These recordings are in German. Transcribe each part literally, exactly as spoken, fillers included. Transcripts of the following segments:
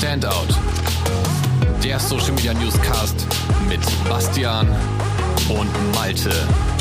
Standout, der Social Media Newscast mit Bastian und Malte.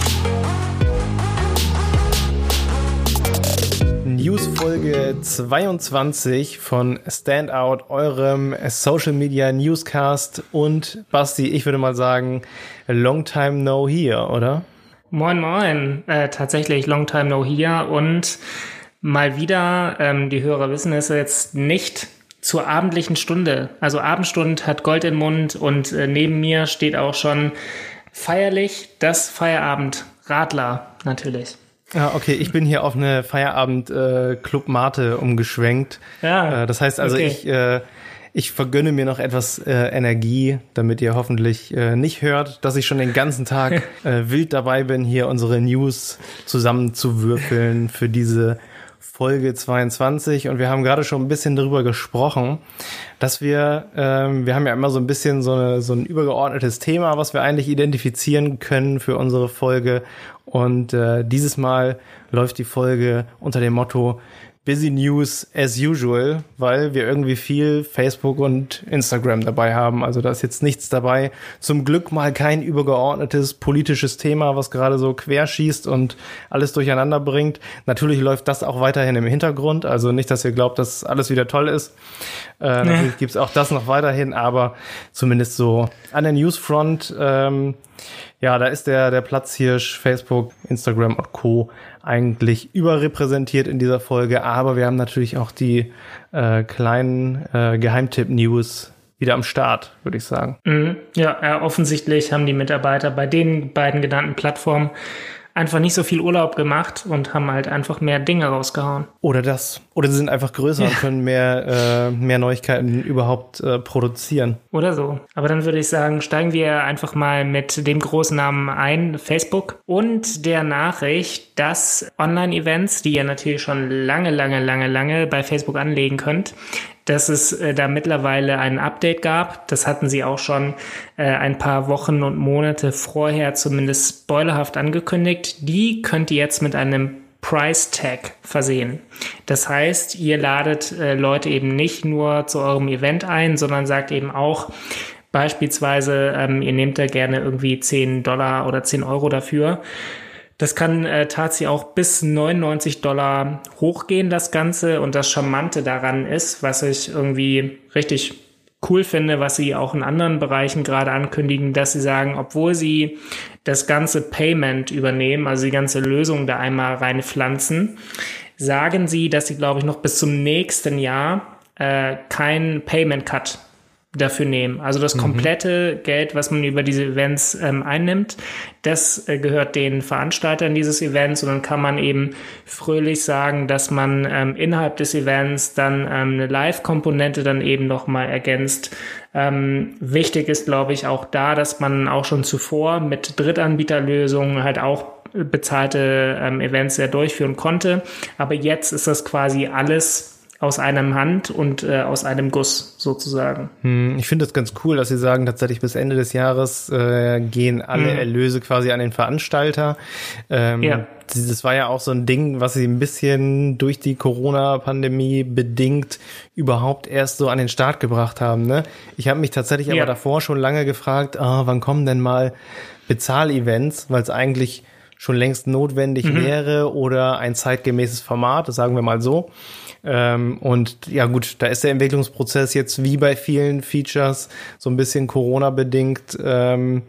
Newsfolge zweiundzwanzig von Standout, eurem Social Media Newscast. Und Basti, ich würde mal sagen, long time no here, oder? Moin, moin. Äh, tatsächlich long time no here. Und mal wieder, ähm, die Hörer wissen es jetzt nicht, zur abendlichen Stunde. Also Abendstund hat Gold im Mund und äh, neben mir steht auch schon feierlich das Feierabend-Radler natürlich. Ja, okay, ich bin hier auf eine Feierabend äh, Club Mate umgeschwenkt. Ja, äh, das heißt also, okay. ich äh, ich vergönne mir noch etwas äh, Energie, damit ihr hoffentlich äh, nicht hört, dass ich schon den ganzen Tag äh, wild dabei bin, hier unsere News zusammenzuwürfeln für diese Folge zweiundzwanzig. Und wir haben gerade schon ein bisschen darüber gesprochen, dass wir, ähm, wir haben ja immer so ein bisschen so, eine, so ein übergeordnetes Thema, was wir eigentlich identifizieren können für unsere Folge. Und äh, dieses Mal läuft die Folge unter dem Motto Busy News as usual, weil wir irgendwie viel Facebook und Instagram dabei haben. Also da ist jetzt nichts dabei. Zum Glück mal kein übergeordnetes politisches Thema, was gerade so querschießt und alles durcheinander bringt. Natürlich läuft das auch weiterhin im Hintergrund. Also nicht, dass ihr glaubt, dass alles wieder toll ist. Äh, ja. Natürlich gibt's auch das noch weiterhin, aber zumindest so an der Newsfront, ähm, ja, da ist der, der Platzhirsch, Facebook, Instagram und Co. eigentlich überrepräsentiert in dieser Folge, aber wir haben natürlich auch die äh, kleinen äh, Geheimtipp-News wieder am Start, würde ich sagen. Mhm. Ja, äh, offensichtlich haben die Mitarbeiter bei den beiden genannten Plattformen einfach nicht so viel Urlaub gemacht und haben halt einfach mehr Dinge rausgehauen. Oder das. Oder sie sind einfach größer ja. und können mehr, äh, mehr Neuigkeiten überhaupt äh, produzieren. Oder so. Aber dann würde ich sagen, steigen wir einfach mal mit dem großen Namen ein, Facebook. Und der Nachricht, dass Online-Events, die ihr natürlich schon lange, lange, lange, lange bei Facebook anlegen könnt, dass es äh, da mittlerweile ein Update gab. Das hatten sie auch schon äh, ein paar Wochen und Monate vorher zumindest spoilerhaft angekündigt. Die könnt ihr jetzt mit einem Price Tag versehen. Das heißt, ihr ladet äh, Leute eben nicht nur zu eurem Event ein, sondern sagt eben auch beispielsweise, ähm, ihr nehmt da gerne irgendwie zehn Dollar oder zehn Euro dafür. Das kann äh, tatsächlich auch bis neunundneunzig Dollar hochgehen, das Ganze. Und das Charmante daran ist, was ich irgendwie richtig cool finde, was sie auch in anderen Bereichen gerade ankündigen, dass sie sagen, obwohl sie das ganze Payment übernehmen, also die ganze Lösung da einmal reinpflanzen, sagen sie, dass sie, glaube ich, noch bis zum nächsten Jahr äh, keinen Payment-Cut dafür nehmen. Also das komplette mhm. Geld, was man über diese Events ähm, einnimmt, das äh, gehört den Veranstaltern dieses Events und dann kann man eben fröhlich sagen, dass man ähm, innerhalb des Events dann ähm, eine Live-Komponente dann eben nochmal ergänzt. Ähm, wichtig ist, glaube ich, auch da, dass man auch schon zuvor mit Drittanbieterlösungen halt auch bezahlte ähm, Events ja durchführen konnte. Aber jetzt ist das quasi alles aus einem Hand und äh, aus einem Guss sozusagen. Hm, ich finde das ganz cool, dass Sie sagen, tatsächlich bis Ende des Jahres äh, gehen alle hm. Erlöse quasi an den Veranstalter. Ähm, ja. Das war ja auch so ein Ding, was Sie ein bisschen durch die Corona-Pandemie bedingt überhaupt erst so an den Start gebracht haben. Ne? Ich habe mich tatsächlich ja. aber davor schon lange gefragt, oh, wann kommen denn mal Bezahlevents, weil es eigentlich schon längst notwendig mhm. wäre oder ein zeitgemäßes Format, das sagen wir mal so. Ähm, und ja gut, da ist der Entwicklungsprozess jetzt wie bei vielen Features so ein bisschen Corona-bedingt ähm,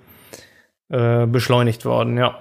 äh, beschleunigt worden, ja.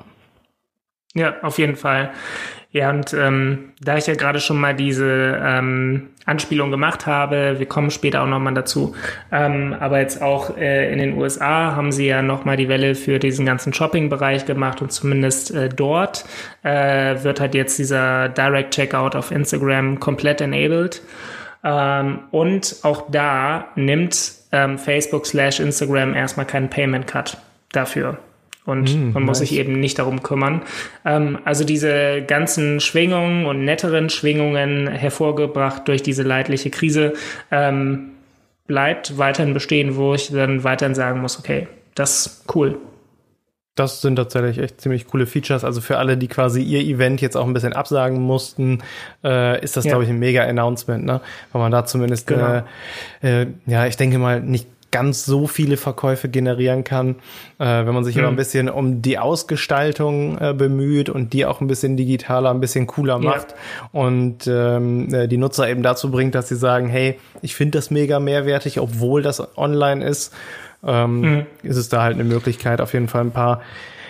Ja, auf jeden Fall. Ja, und ähm, da ich ja gerade schon mal diese ähm, Anspielung gemacht habe, wir kommen später auch nochmal dazu, ähm, aber jetzt auch äh, in den U S A haben sie ja nochmal die Welle für diesen ganzen Shopping-Bereich gemacht und zumindest äh, dort äh, wird halt jetzt dieser Direct Checkout auf Instagram komplett enabled. Ähm, und auch da nimmt ähm, Facebook slash Instagram erstmal keinen Payment Cut dafür. Und mm, man muss nice. sich eben nicht darum kümmern. Ähm, also diese ganzen Schwingungen und netteren Schwingungen hervorgebracht durch diese leidliche Krise ähm, bleibt weiterhin bestehen, wo ich dann weiterhin sagen muss, okay, das ist cool. Das sind tatsächlich echt ziemlich coole Features. Also für alle, die quasi ihr Event jetzt auch ein bisschen absagen mussten, äh, ist das, ja. glaube ich, ein Mega-Announcement, ne? Weil man da zumindest, genau. äh, äh, ja, ich denke mal, nicht ganz so viele Verkäufe generieren kann, äh, wenn man sich mhm. aber ein bisschen um die Ausgestaltung äh, bemüht und die auch ein bisschen digitaler, ein bisschen cooler macht ja. und ähm, die Nutzer eben dazu bringt, dass sie sagen, hey, ich finde das mega mehrwertig, obwohl das online ist. Ähm, mhm. ist es da halt eine Möglichkeit, auf jeden Fall ein paar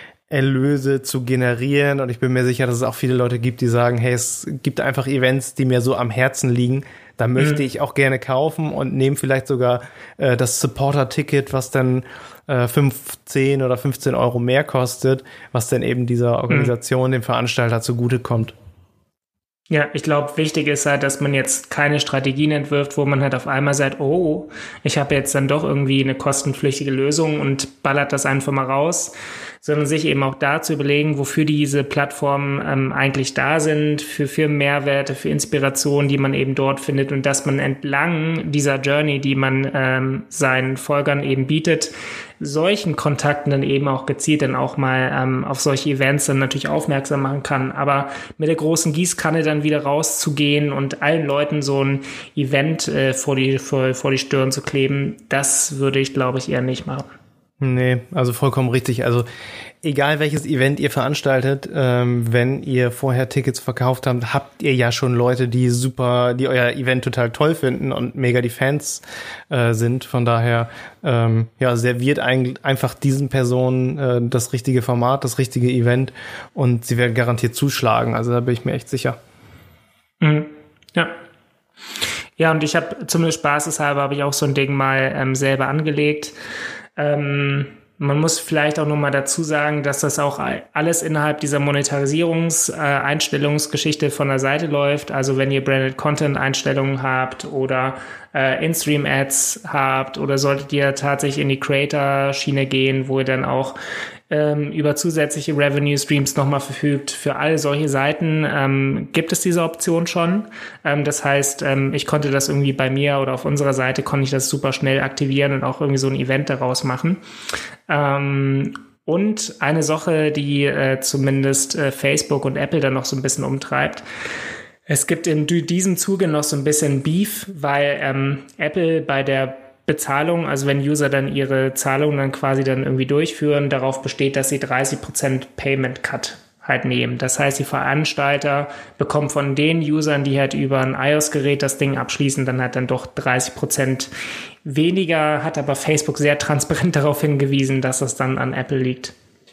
Erlöse zu generieren. Und ich bin mir sicher, dass es auch viele Leute gibt, die sagen, hey, es gibt einfach Events, die mir so am Herzen liegen. Da möchte mhm. ich auch gerne kaufen und nehme vielleicht sogar äh, das Supporter-Ticket, was dann äh, fünfzehn oder fünfzehn Euro mehr kostet, was dann eben dieser Organisation, mhm. dem Veranstalter zugutekommt. Ja, ich glaube, wichtig ist halt, dass man jetzt keine Strategien entwirft, wo man halt auf einmal sagt, oh, ich habe jetzt dann doch irgendwie eine kostenpflichtige Lösung und ballert das einfach mal raus, sondern sich eben auch da zu überlegen, wofür diese Plattformen ähm, eigentlich da sind, für, für Mehrwerte, für Inspiration, die man eben dort findet und dass man entlang dieser Journey, die man ähm, seinen Folgern eben bietet, solchen Kontakten dann eben auch gezielt dann auch mal ähm, auf solche Events dann natürlich aufmerksam machen kann. Aber mit der großen Gießkanne dann wieder rauszugehen und allen Leuten so ein Event äh, vor die vor, vor die Stirn zu kleben, das würde ich, glaube ich, eher nicht machen. Nee, also vollkommen richtig. Also egal welches Event ihr veranstaltet, ähm, wenn ihr vorher Tickets verkauft habt, habt ihr ja schon Leute, die super, die euer Event total toll finden und mega die Fans äh, sind. Von daher, ähm, ja, serviert eigentlich einfach diesen Personen äh, das richtige Format, das richtige Event und sie werden garantiert zuschlagen. Also da bin ich mir echt sicher. Mhm. Ja. Ja, und ich habe zumindest spaßeshalber habe ich auch so ein Ding mal ähm, selber angelegt. Ähm, man muss vielleicht auch noch mal dazu sagen, dass das auch alles innerhalb dieser Monetarisierungs-Einstellungsgeschichte äh, von der Seite läuft. Also wenn ihr Branded Content-Einstellungen habt oder äh, In-Stream-Ads habt oder solltet ihr tatsächlich in die Creator-Schiene gehen, wo ihr dann auch ähm, über zusätzliche Revenue-Streams nochmal verfügt. Für all solche Seiten ähm, gibt es diese Option schon. Ähm, das heißt, ähm, ich konnte das irgendwie bei mir oder auf unserer Seite konnte ich das super schnell aktivieren und auch irgendwie so ein Event daraus machen. Ähm, und eine Sache, die äh, zumindest äh, Facebook und Apple dann noch so ein bisschen umtreibt, es gibt in diesem Zuge noch so ein bisschen Beef, weil ähm, Apple bei der Bezahlung, also wenn User dann ihre Zahlung dann quasi dann irgendwie durchführen, darauf besteht, dass sie dreißig Prozent Payment Cut halt nehmen. Das heißt, die Veranstalter bekommen von den Usern, die halt über ein iOS-Gerät das Ding abschließen, dann halt dann doch dreißig Prozent weniger, hat aber Facebook sehr transparent darauf hingewiesen, dass das dann an Apple liegt.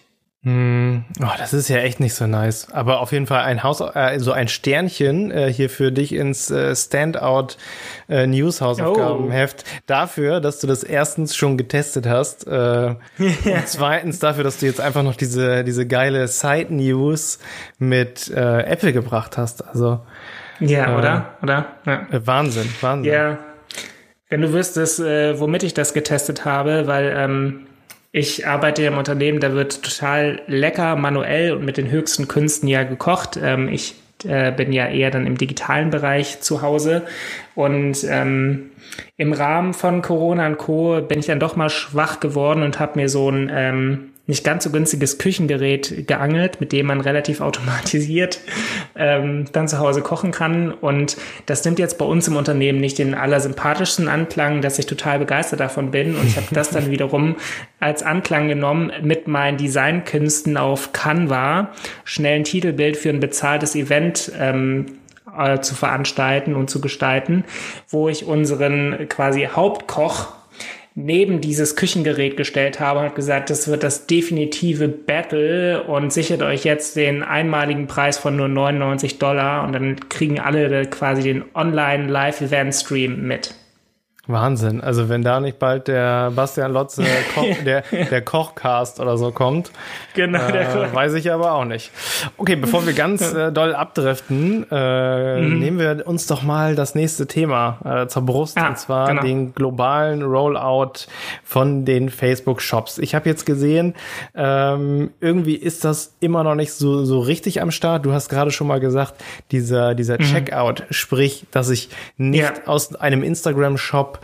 Hm, oh, das ist ja echt nicht so nice. Aber auf jeden Fall ein Haus, äh, so ein Sternchen äh, hier für dich ins äh, Standout äh, News Hausaufgabenheft oh. dafür, dass du das erstens schon getestet hast äh, und zweitens dafür, dass du jetzt einfach noch diese diese geile Side News mit äh, Apple gebracht hast. Also ja, äh, oder? Oder? Ja. Äh, Wahnsinn, Wahnsinn. Ja. Wenn du wüsstest, äh, womit ich das getestet habe, weil ähm, ich arbeite ja im Unternehmen, da wird total lecker, manuell und mit den höchsten Künsten ja gekocht. Ähm, ich äh, bin ja eher dann im digitalen Bereich zu Hause und ähm, im Rahmen von Corona und Co. bin ich dann doch mal schwach geworden und habe mir so ein ähm, nicht ganz so günstiges Küchengerät geangelt, mit dem man relativ automatisiert ähm, dann zu Hause kochen kann. Und das nimmt jetzt bei uns im Unternehmen nicht den allersympathischsten Anklang, dass ich total begeistert davon bin. Und ich habe das dann wiederum als Anklang genommen, mit meinen Designkünsten auf Canva schnell ein Titelbild für ein bezahltes Event ähm, äh, zu veranstalten und zu gestalten, wo ich unseren quasi Hauptkoch neben dieses Küchengerät gestellt habe und habe gesagt, das wird das definitive Battle und sichert euch jetzt den einmaligen Preis von nur neunundneunzig Dollar und dann kriegen alle quasi den Online-Live-Event-Stream mit. Wahnsinn. Also wenn da nicht bald der Bastian Lotze, Koch, der, der Kochcast oder so kommt, genau, äh, der Koch. Weiß ich aber auch nicht. Okay, bevor wir ganz äh, doll abdriften, äh, mhm. nehmen wir uns doch mal das nächste Thema äh, zur Brust, ah, und zwar genau. den globalen Rollout von den Facebook-Shops. Ich habe jetzt gesehen, ähm, irgendwie ist das immer noch nicht so, so richtig am Start. Du hast gerade schon mal gesagt, dieser, dieser mhm. Checkout, sprich, dass ich nicht ja. aus einem Instagram-Shop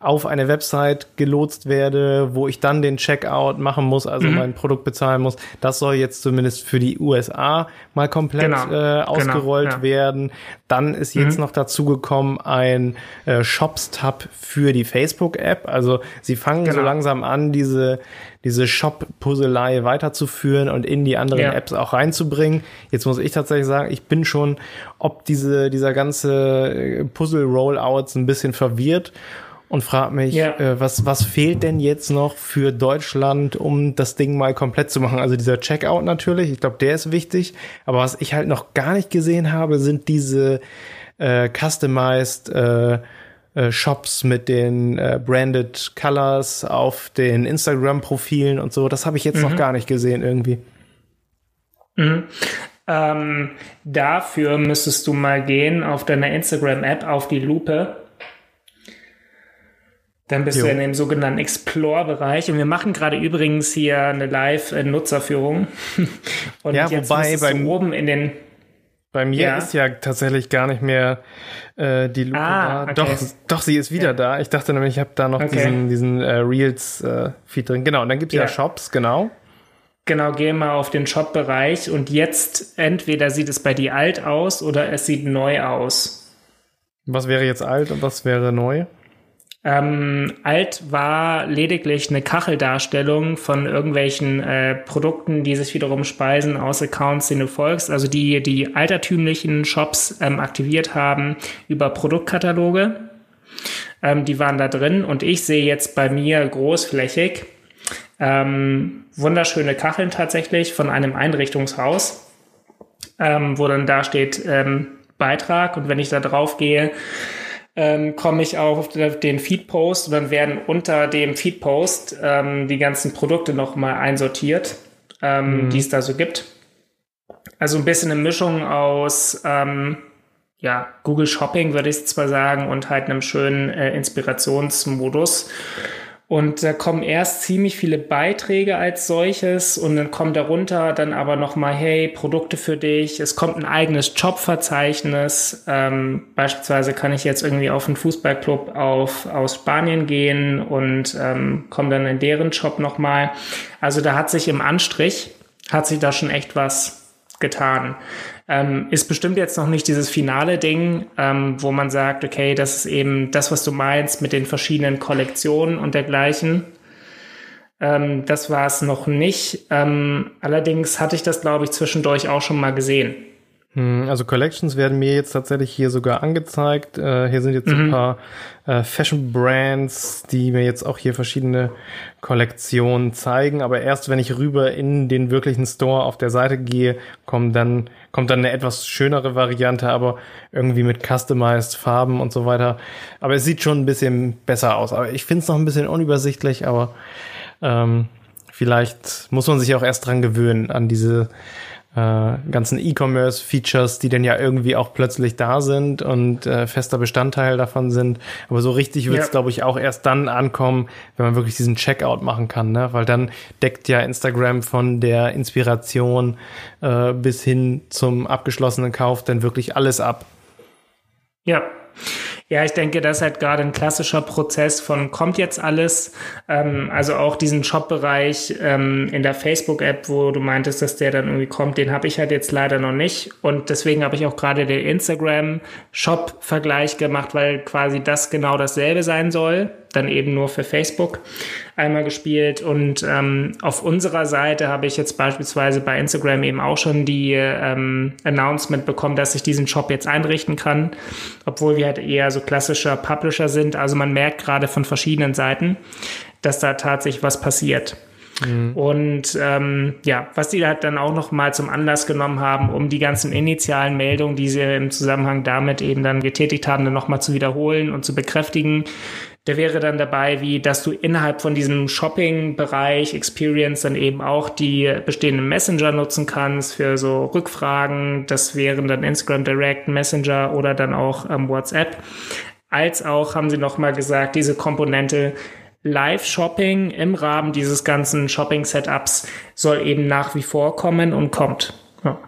auf eine Website gelotst werde, wo ich dann den Checkout machen muss, also mhm. mein Produkt bezahlen muss. Das soll jetzt zumindest für die U S A mal komplett genau. äh, ausgerollt genau, ja. werden. Dann ist jetzt mhm. noch dazu gekommen ein äh, Shops-Tab für die Facebook-App. Also sie fangen genau. so langsam an, diese diese Shop-Puzzlei weiterzuführen und in die anderen ja. Apps auch reinzubringen. Jetzt muss ich tatsächlich sagen, ich bin schon, ob diese dieser ganze Puzzle-Rollouts ein bisschen verwirrt und frage mich, ja. äh, was was fehlt denn jetzt noch für Deutschland, um das Ding mal komplett zu machen? Also dieser Checkout natürlich, ich glaube, der ist wichtig. Aber was ich halt noch gar nicht gesehen habe, sind diese äh, customized äh, Shops mit den äh, branded Colors auf den Instagram-Profilen und so. Das habe ich jetzt mhm. noch gar nicht gesehen irgendwie. Mhm. Ähm, dafür müsstest du mal gehen auf deiner Instagram-App auf die Lupe. Dann bist jo. du in dem sogenannten Explore-Bereich. Und wir machen gerade übrigens hier eine Live-Nutzerführung. Und ja, jetzt wobei beim du oben in den Bei mir ja. ist ja tatsächlich gar nicht mehr äh, die Lupe ah, da. Okay. Doch, doch, sie ist wieder ja. da. Ich dachte nämlich, ich habe da noch okay. diesen, diesen äh, Reels-Feed äh, drin. Genau, und dann gibt's ja. ja Shops, genau. Genau, geh mal auf den Shop-Bereich und jetzt entweder sieht es bei dir alt aus oder es sieht neu aus. Was wäre jetzt alt und was wäre neu? Ähm, alt war lediglich eine Kacheldarstellung von irgendwelchen äh, Produkten, die sich wiederum speisen aus Accounts, denen du folgst, also die die altertümlichen Shops ähm, aktiviert haben über Produktkataloge. Ähm, die waren da drin und ich sehe jetzt bei mir großflächig ähm, wunderschöne Kacheln tatsächlich von einem Einrichtungshaus, ähm, wo dann da steht ähm, Beitrag, und wenn ich da drauf gehe, Ähm, komme ich auf den Feed-Post und dann werden unter dem Feed-Post ähm, die ganzen Produkte nochmal einsortiert, ähm, mhm. die es da so gibt. Also ein bisschen eine Mischung aus ähm, ja, Google Shopping, würde ich zwar sagen, und halt einem schönen äh, Inspirationsmodus. Und da kommen erst ziemlich viele Beiträge als solches und dann kommt darunter dann aber nochmal, hey, Produkte für dich. Es kommt ein eigenes Jobverzeichnis. Ähm, beispielsweise kann ich jetzt irgendwie auf einen Fußballclub auf, aus Spanien gehen und ähm, komme dann in deren Job nochmal. Also da hat sich im Anstrich, hat sich da schon echt was getan. Ähm, ist bestimmt jetzt noch nicht dieses finale Ding, ähm, wo man sagt, okay, das ist eben das, was du meinst mit den verschiedenen Kollektionen und dergleichen. Ähm, das war es noch nicht. Ähm, allerdings hatte ich das, glaube ich, zwischendurch auch schon mal gesehen. Also Collections werden mir jetzt tatsächlich hier sogar angezeigt. Äh, hier sind jetzt mhm. ein paar äh, Fashion-Brands, die mir jetzt auch hier verschiedene Kollektionen zeigen. Aber erst wenn ich rüber in den wirklichen Store auf der Seite gehe, kommt dann kommt dann eine etwas schönere Variante, aber irgendwie mit customized Farben und so weiter. Aber es sieht schon ein bisschen besser aus. Aber ich finde es noch ein bisschen unübersichtlich, aber ähm, vielleicht muss man sich auch erst dran gewöhnen an diese Äh, ganzen E-Commerce-Features, die dann ja irgendwie auch plötzlich da sind und äh, fester Bestandteil davon sind. Aber so richtig wird es, ja. glaube ich, auch erst dann ankommen, wenn man wirklich diesen Checkout machen kann, ne? Weil dann deckt ja Instagram von der Inspiration äh, bis hin zum abgeschlossenen Kauf dann wirklich alles ab. Ja. Ja, ich denke, das ist halt gerade ein klassischer Prozess von kommt jetzt alles, ähm, also auch diesen Shop-Bereich ähm, in der Facebook-App, wo du meintest, dass der dann irgendwie kommt, den habe ich halt jetzt leider noch nicht und deswegen habe ich auch gerade den Instagram-Shop-Vergleich gemacht, weil quasi das genau dasselbe sein soll, dann eben nur für Facebook einmal gespielt und ähm, auf unserer Seite habe ich jetzt beispielsweise bei Instagram eben auch schon die ähm, Announcement bekommen, dass ich diesen Shop jetzt einrichten kann, obwohl wir halt eher so klassischer Publisher sind. Also man merkt gerade von verschiedenen Seiten, dass da tatsächlich was passiert. Mhm. Und ähm, ja, was die halt dann auch noch mal zum Anlass genommen haben, um die ganzen initialen Meldungen, die sie im Zusammenhang damit eben dann getätigt haben, dann noch mal zu wiederholen und zu bekräftigen. Der wäre dann dabei, wie dass du innerhalb von diesem Shopping-Bereich Experience dann eben auch die bestehenden Messenger nutzen kannst für so Rückfragen. Das wären dann Instagram Direct, Messenger oder dann auch ähm, WhatsApp. Als auch, haben sie nochmal gesagt, diese Komponente Live-Shopping im Rahmen dieses ganzen Shopping-Setups soll eben nach wie vor kommen und kommt. Ja.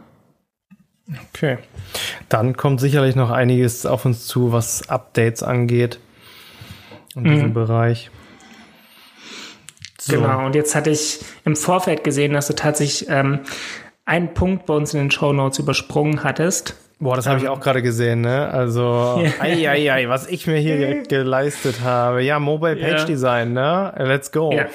Okay. Dann kommt sicherlich noch einiges auf uns zu, was Updates angeht. in diesem mhm. Bereich. So. Genau, und jetzt hatte ich im Vorfeld gesehen, dass du tatsächlich ähm, einen Punkt bei uns in den Shownotes übersprungen hattest. Boah, das habe ich auch gerade gesehen, ne? Also, ei, ei, ei, was ich mir hier geleistet habe. Ja, Mobile Page ja. Design, ne? Let's go. Ja.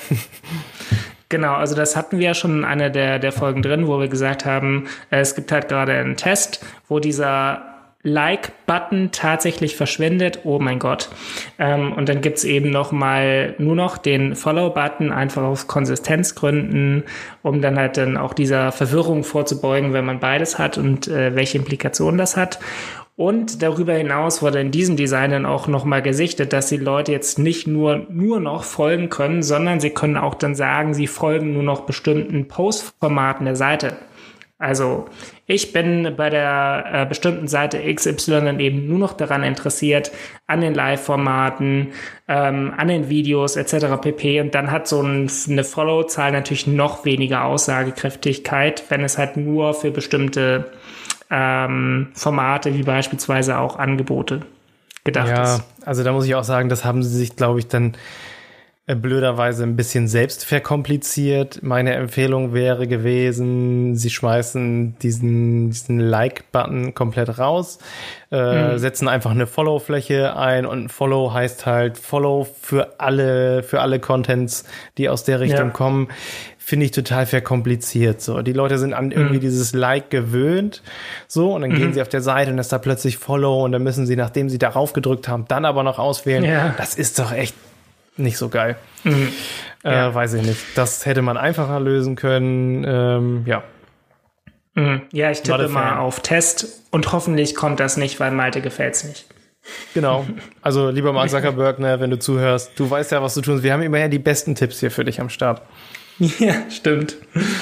Genau, also das hatten wir ja schon in einer der, der Folgen drin, wo wir gesagt haben, es gibt halt gerade einen Test, wo dieser Like-Button tatsächlich verschwindet. Oh mein Gott. Ähm, und dann gibt's eben noch mal nur noch den Follow-Button, einfach aus Konsistenzgründen, um dann halt dann auch dieser Verwirrung vorzubeugen, wenn man beides hat und äh, welche Implikationen das hat. Und darüber hinaus wurde in diesem Design dann auch nochmal gesichtet, dass die Leute jetzt nicht nur, nur noch folgen können, sondern sie können auch dann sagen, sie folgen nur noch bestimmten Postformaten der Seite. Also ich bin bei der äh, bestimmten Seite X Y dann eben nur noch daran interessiert, an den Live-Formaten, ähm, an den Videos et cetera pp. Und dann hat so ein, eine Follow-Zahl natürlich noch weniger Aussagekräftigkeit, wenn es halt nur für bestimmte ähm, Formate wie beispielsweise auch Angebote gedacht ja, ist. Ja, also da muss ich auch sagen, das haben sie sich, glaube ich, dann blöderweise ein bisschen selbst verkompliziert. Meine Empfehlung wäre gewesen, sie schmeißen diesen, diesen Like-Button komplett raus, äh, mhm. setzen einfach eine Follow-Fläche ein und ein Follow heißt halt Follow für alle, für alle Contents, die aus der Richtung ja. kommen. Finde ich total verkompliziert. So, die Leute sind an irgendwie mhm. dieses Like gewöhnt, so, und dann mhm. gehen sie auf der Seite und ist da plötzlich Follow und dann müssen sie, nachdem sie darauf gedrückt haben, dann aber noch auswählen. Ja. Das ist doch echt nicht so geil. Mhm. Äh, ja. Weiß ich nicht. Das hätte man einfacher lösen können. Ähm, ja. Mhm. Ja, ich tippe mal auf Test und hoffentlich kommt das nicht, weil Malte gefällt's nicht. Genau. Also, lieber Mark Zuckerberg, ne, wenn du zuhörst, du weißt ja, was du tust. Wir haben immerhin die besten Tipps hier für dich am Start. Ja, stimmt.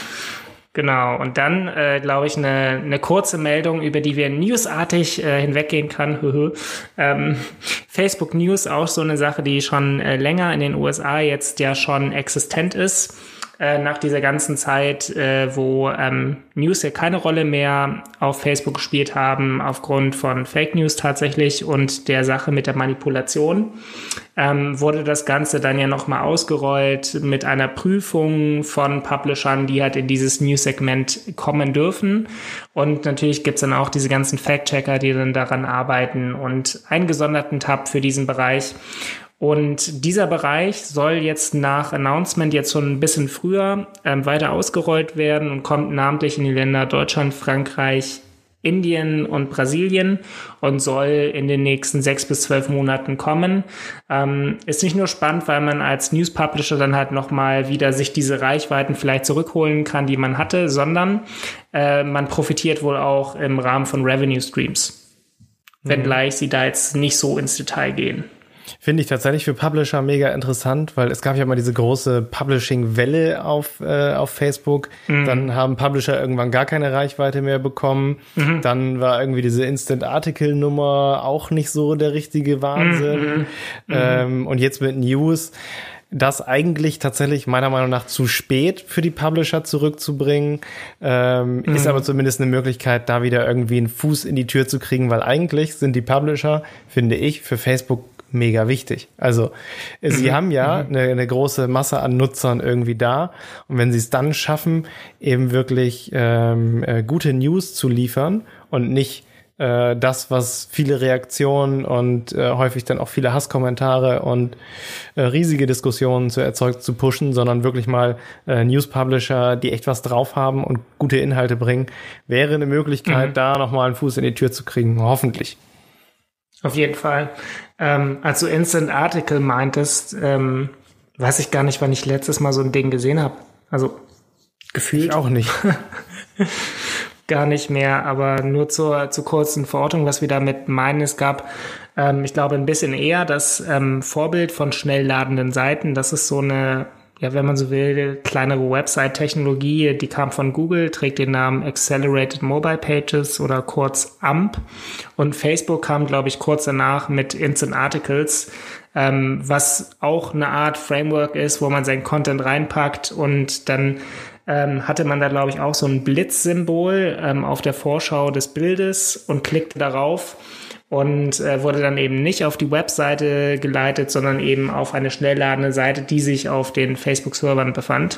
Genau, und dann, äh, glaube ich, eine, eine kurze Meldung, über die wir newsartig äh, hinweggehen kann. ähm, Facebook News, auch so eine Sache, die schon äh, länger in den U S A jetzt ja schon existent ist. Äh, nach dieser ganzen Zeit, äh, wo ähm, News ja keine Rolle mehr auf Facebook gespielt haben, aufgrund von Fake News tatsächlich und der Sache mit der Manipulation, ähm, wurde das Ganze dann ja nochmal ausgerollt mit einer Prüfung von Publishern, die halt in dieses News-Segment kommen dürfen. Und natürlich gibt's dann auch diese ganzen Fact-Checker, die dann daran arbeiten und einen gesonderten Tab für diesen Bereich. Und dieser Bereich soll jetzt nach Announcement jetzt schon ein bisschen früher ähm, weiter ausgerollt werden und kommt namentlich in die Länder Deutschland, Frankreich, Indien und Brasilien und soll in den nächsten sechs bis zwölf Monaten kommen. Ähm, ist nicht nur spannend, weil man als News Publisher dann halt nochmal wieder sich diese Reichweiten vielleicht zurückholen kann, die man hatte, sondern äh, man profitiert wohl auch im Rahmen von Revenue Streams. Mhm. Wenngleich sie da jetzt nicht so ins Detail gehen. Finde ich tatsächlich für Publisher mega interessant, weil es gab ja mal diese große Publishing-Welle auf äh, auf Facebook. Mhm. Dann haben Publisher irgendwann gar keine Reichweite mehr bekommen. Mhm. Dann war irgendwie diese Instant-Article-Nummer auch nicht so der richtige Wahnsinn. Mhm. Ähm, und jetzt mit News, das eigentlich tatsächlich meiner Meinung nach zu spät für die Publisher zurückzubringen, ähm, mhm. ist aber zumindest eine Möglichkeit, da wieder irgendwie einen Fuß in die Tür zu kriegen, weil eigentlich sind die Publisher, finde ich, für Facebook mega wichtig. Also sie mhm. haben ja mhm. eine, eine große Masse an Nutzern irgendwie da und wenn sie es dann schaffen, eben wirklich ähm, äh, gute News zu liefern und nicht äh, das, was viele Reaktionen und äh, häufig dann auch viele Hasskommentare und äh, riesige Diskussionen zu erzeugen, zu pushen, sondern wirklich mal äh, News-Publisher, die echt was drauf haben und gute Inhalte bringen, wäre eine Möglichkeit, mhm. da nochmal einen Fuß in die Tür zu kriegen, hoffentlich. Auf jeden Fall. Ähm, als du Instant Article meintest, ähm, weiß ich gar nicht, wann ich letztes Mal so ein Ding gesehen habe. Also gefühlt. Ich auch nicht. Gar nicht mehr, aber nur zur, zur kurzen Verortung, was wir damit meinen. Es gab, ähm, ich glaube, ein bisschen eher das ähm, Vorbild von schnell ladenden Seiten. Das ist so eine, ja, wenn man so will, kleinere Website-Technologie, die kam von Google, trägt den Namen Accelerated Mobile Pages oder kurz A M P. Und Facebook kam, glaube ich, kurz danach mit Instant Articles, ähm, was auch eine Art Framework ist, wo man seinen Content reinpackt und dann ähm, hatte man da, glaube ich, auch so ein Blitzsymbol ähm, auf der Vorschau des Bildes und klickte darauf. und äh, wurde dann eben nicht auf die Webseite geleitet, sondern eben auf eine schnell ladende Seite, die sich auf den Facebook-Servern befand.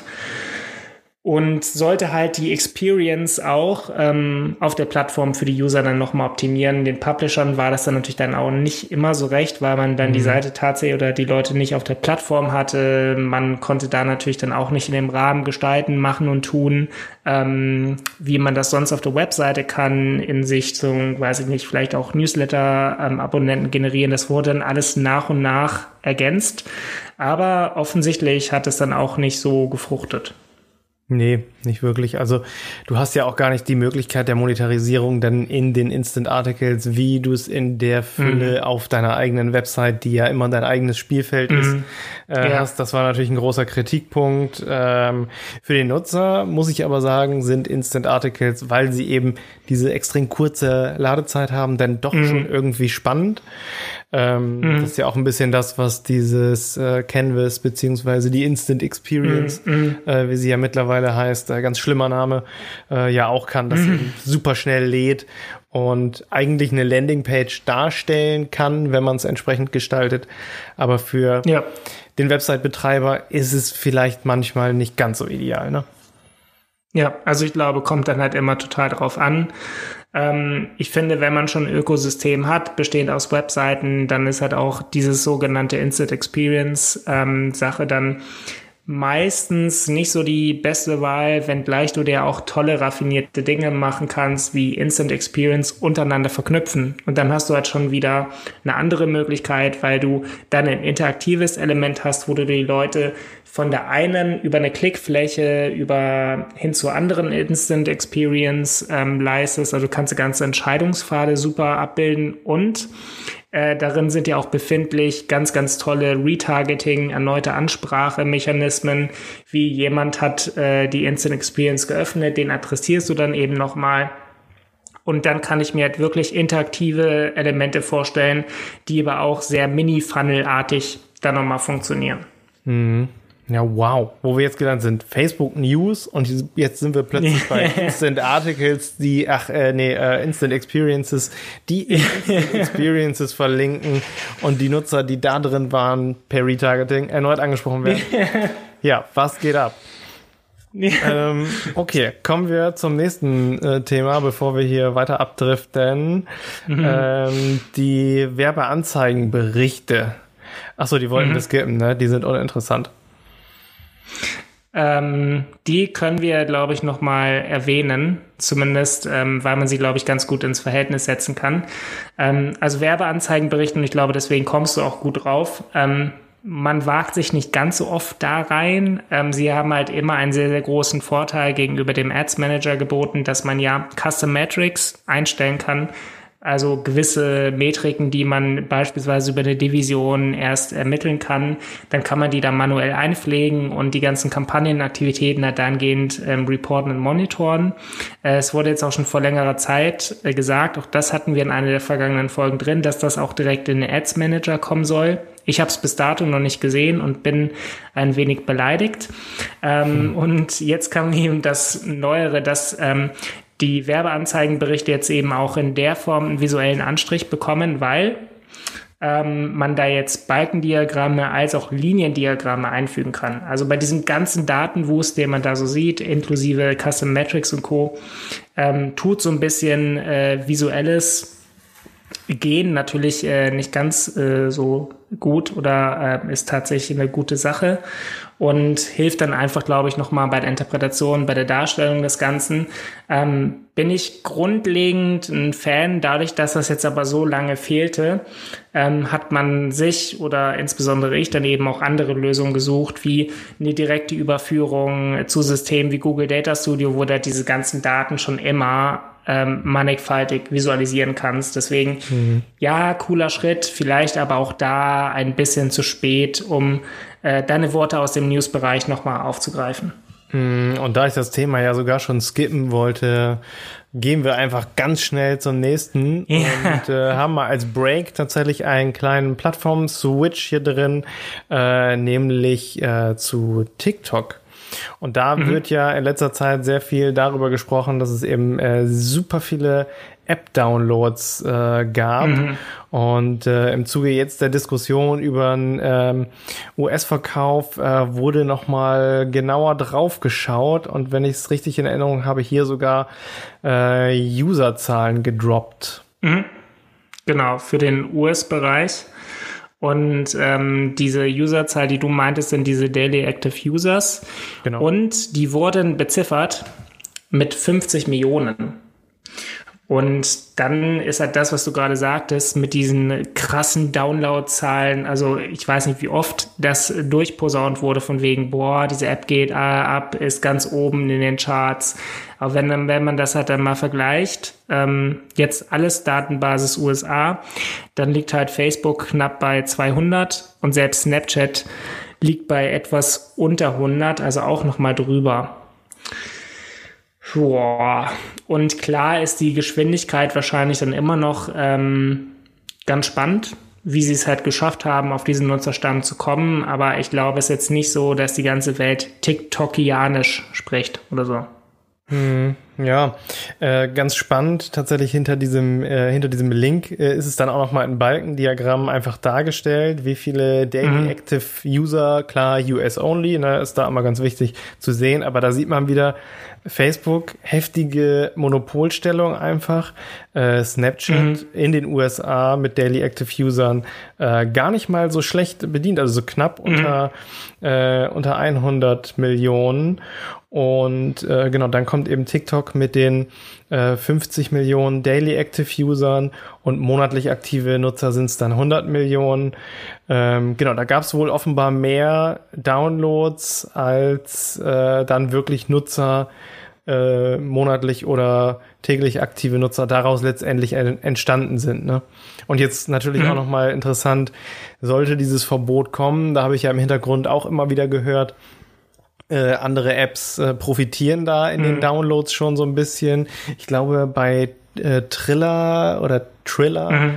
Und sollte halt die Experience auch ähm, auf der Plattform für die User dann nochmal optimieren. Den Publishern war das dann natürlich dann auch nicht immer so recht, weil man dann mhm. die Seite tatsächlich oder die Leute nicht auf der Plattform hatte. Man konnte da natürlich dann auch nicht in dem Rahmen gestalten, machen und tun, ähm, wie man das sonst auf der Webseite kann, in Sichtung, weiß ich nicht, vielleicht auch Newsletter-Abonnenten ähm, generieren. Das wurde dann alles nach und nach ergänzt. Aber offensichtlich hat es dann auch nicht so gefruchtet. Nee, nicht wirklich. Also du hast ja auch gar nicht die Möglichkeit der Monetarisierung dann in den Instant Articles, wie du es in der Fülle mhm. auf deiner eigenen Website, die ja immer dein eigenes Spielfeld mhm. ist, äh, ja. hast. Das war natürlich ein großer Kritikpunkt. Ähm, für den Nutzer, muss ich aber sagen, sind Instant Articles, weil sie eben diese extrem kurze Ladezeit haben, dann doch mhm. schon irgendwie spannend. Ähm, mhm. Das ist ja auch ein bisschen das, was dieses äh, Canvas beziehungsweise die Instant Experience, mhm. äh, wie sie ja mittlerweile heißt, äh, ganz schlimmer Name, äh, ja auch kann, dass mhm. sie super schnell lädt und eigentlich eine Landingpage darstellen kann, wenn man es entsprechend gestaltet. Aber für ja. den Website-Betreiber ist es vielleicht manchmal nicht ganz so ideal, ne? Ja, also ich glaube, kommt dann halt immer total drauf an. Ähm, ich finde, wenn man schon ein Ökosystem hat, bestehend aus Webseiten, dann ist halt auch dieses sogenannte Instant Experience ähm, Sache dann meistens nicht so die beste Wahl, wenngleich du dir auch tolle, raffinierte Dinge machen kannst, wie Instant Experience untereinander verknüpfen. Und dann hast du halt schon wieder eine andere Möglichkeit, weil du dann ein interaktives Element hast, wo du die Leute von der einen über eine Klickfläche über hin zur anderen Instant Experience ähm, leistest. Also du kannst die ganze Entscheidungspfade super abbilden und Äh, darin sind ja auch befindlich ganz, ganz tolle Retargeting, erneute Ansprachemechanismen, wie jemand hat äh, die Instant Experience geöffnet, den adressierst du dann eben nochmal. Und dann kann ich mir halt wirklich interaktive Elemente vorstellen, die aber auch sehr mini-Funnel-artig dann nochmal funktionieren. Mhm. Ja, wow. Wo wir jetzt gelandet sind, Facebook News und jetzt sind wir plötzlich bei Instant Articles, die, ach, äh, nee, äh, Instant Experiences, die Instant Experiences verlinken und die Nutzer, die da drin waren, per Retargeting erneut angesprochen werden. Ja, was geht ab? ähm, okay, kommen wir zum nächsten äh, Thema, bevor wir hier weiter abdriften. Mhm. Ähm, die Werbeanzeigenberichte. Achso, die wollten mhm. wir skippen, ne? Die sind uninteressant. Ähm, die können wir, glaube ich, nochmal erwähnen, zumindest, ähm, weil man sie, glaube ich, ganz gut ins Verhältnis setzen kann. Ähm, also Werbeanzeigenberichten, und ich glaube, deswegen kommst du auch gut drauf. Ähm, man wagt sich nicht ganz so oft da rein. Ähm, sie haben halt immer einen sehr, sehr großen Vorteil gegenüber dem Ads Manager geboten, dass man ja Custom Metrics einstellen kann. Also gewisse Metriken, die man beispielsweise über eine Division erst ermitteln kann, dann kann man die da manuell einpflegen und die ganzen Kampagnenaktivitäten halt dahingehend ähm, reporten und monitoren. Äh, es wurde jetzt auch schon vor längerer Zeit äh, gesagt, auch das hatten wir in einer der vergangenen Folgen drin, dass das auch direkt in den Ads Manager kommen soll. Ich habe es bis dato noch nicht gesehen und bin ein wenig beleidigt. Ähm, hm. Und jetzt kam eben das Neuere, dass ähm, die Werbeanzeigenberichte jetzt eben auch in der Form einen visuellen Anstrich bekommen, weil ähm, man da jetzt Balkendiagramme als auch Liniendiagramme einfügen kann. Also bei diesem ganzen Datenwust, den man da so sieht, inklusive Custom Metrics und Co., ähm, tut so ein bisschen äh, visuelles Gehen natürlich äh, nicht ganz äh, so gut oder äh, ist tatsächlich eine gute Sache und hilft dann einfach, glaube ich, nochmal bei der Interpretation, bei der Darstellung des Ganzen. Ähm, bin ich grundlegend ein Fan, dadurch, dass das jetzt aber so lange fehlte, ähm, hat man sich oder insbesondere ich dann eben auch andere Lösungen gesucht, wie eine direkte Überführung zu Systemen wie Google Data Studio, wo du diese ganzen Daten schon immer ähm, mannigfaltig visualisieren kannst. Deswegen, mhm. ja, cooler Schritt, vielleicht aber auch da ein bisschen zu spät, um äh, deine Worte aus dem News-Bereich nochmal aufzugreifen. Und da ich das Thema ja sogar schon skippen wollte, gehen wir einfach ganz schnell zum nächsten ja. und äh, haben mal als Break tatsächlich einen kleinen Plattform-Switch hier drin, äh, nämlich äh, zu TikTok. Und da mhm. wird ja in letzter Zeit sehr viel darüber gesprochen, dass es eben äh, super viele App-Downloads äh, gab. Mhm. Und äh, im Zuge jetzt der Diskussion über den ähm, U S-Verkauf äh, wurde nochmal genauer drauf geschaut. Und wenn ich es richtig in Erinnerung habe, hier sogar äh, Userzahlen gedroppt. Mhm. Genau, für den U S-Bereich. Und ähm, diese Userzahl, die du meintest, sind diese Daily Active Users. Genau. Und die wurden beziffert mit fünfzig Millionen. Und dann ist halt das, was du gerade sagtest, mit diesen krassen Downloadzahlen, also ich weiß nicht, wie oft das durchposaunt wurde von wegen, boah, diese App geht ab, ist ganz oben in den Charts. Aber wenn, wenn man das halt dann mal vergleicht, ähm, jetzt alles Datenbasis U S A, dann liegt halt Facebook knapp bei zweihundert und selbst Snapchat liegt bei etwas unter hundert, also auch nochmal drüber. Boah. Und klar ist die Geschwindigkeit wahrscheinlich dann immer noch ähm, ganz spannend, wie sie es halt geschafft haben, auf diesen Nutzerstamm zu kommen. Aber ich glaube, es ist jetzt nicht so, dass die ganze Welt TikTokianisch spricht oder so. Hm, ja, äh, ganz spannend. Tatsächlich hinter diesem äh, hinter diesem Link äh, ist es dann auch nochmal in Balkendiagramm einfach dargestellt, wie viele Daily mhm. Active User, klar U S only, ne, ist da immer ganz wichtig zu sehen, aber da sieht man wieder Facebook, heftige Monopolstellung einfach, äh, Snapchat mhm. in den U S A mit Daily Active Usern äh, gar nicht mal so schlecht bedient, also so knapp mhm. unter äh, unter hundert Millionen. Und äh, genau, dann kommt eben TikTok mit den äh, fünfzig Millionen Daily Active Usern und monatlich aktive Nutzer sind es dann hundert Millionen. Ähm, genau, da gab es wohl offenbar mehr Downloads als äh, dann wirklich Nutzer äh, monatlich oder täglich aktive Nutzer daraus letztendlich entstanden sind. Ne? Und jetzt natürlich mhm. auch nochmal interessant, sollte dieses Verbot kommen, da habe ich ja im Hintergrund auch immer wieder gehört, Äh, andere Apps äh, profitieren da in mhm. den Downloads schon so ein bisschen. Ich glaube, bei äh, Triller oder Triller mhm.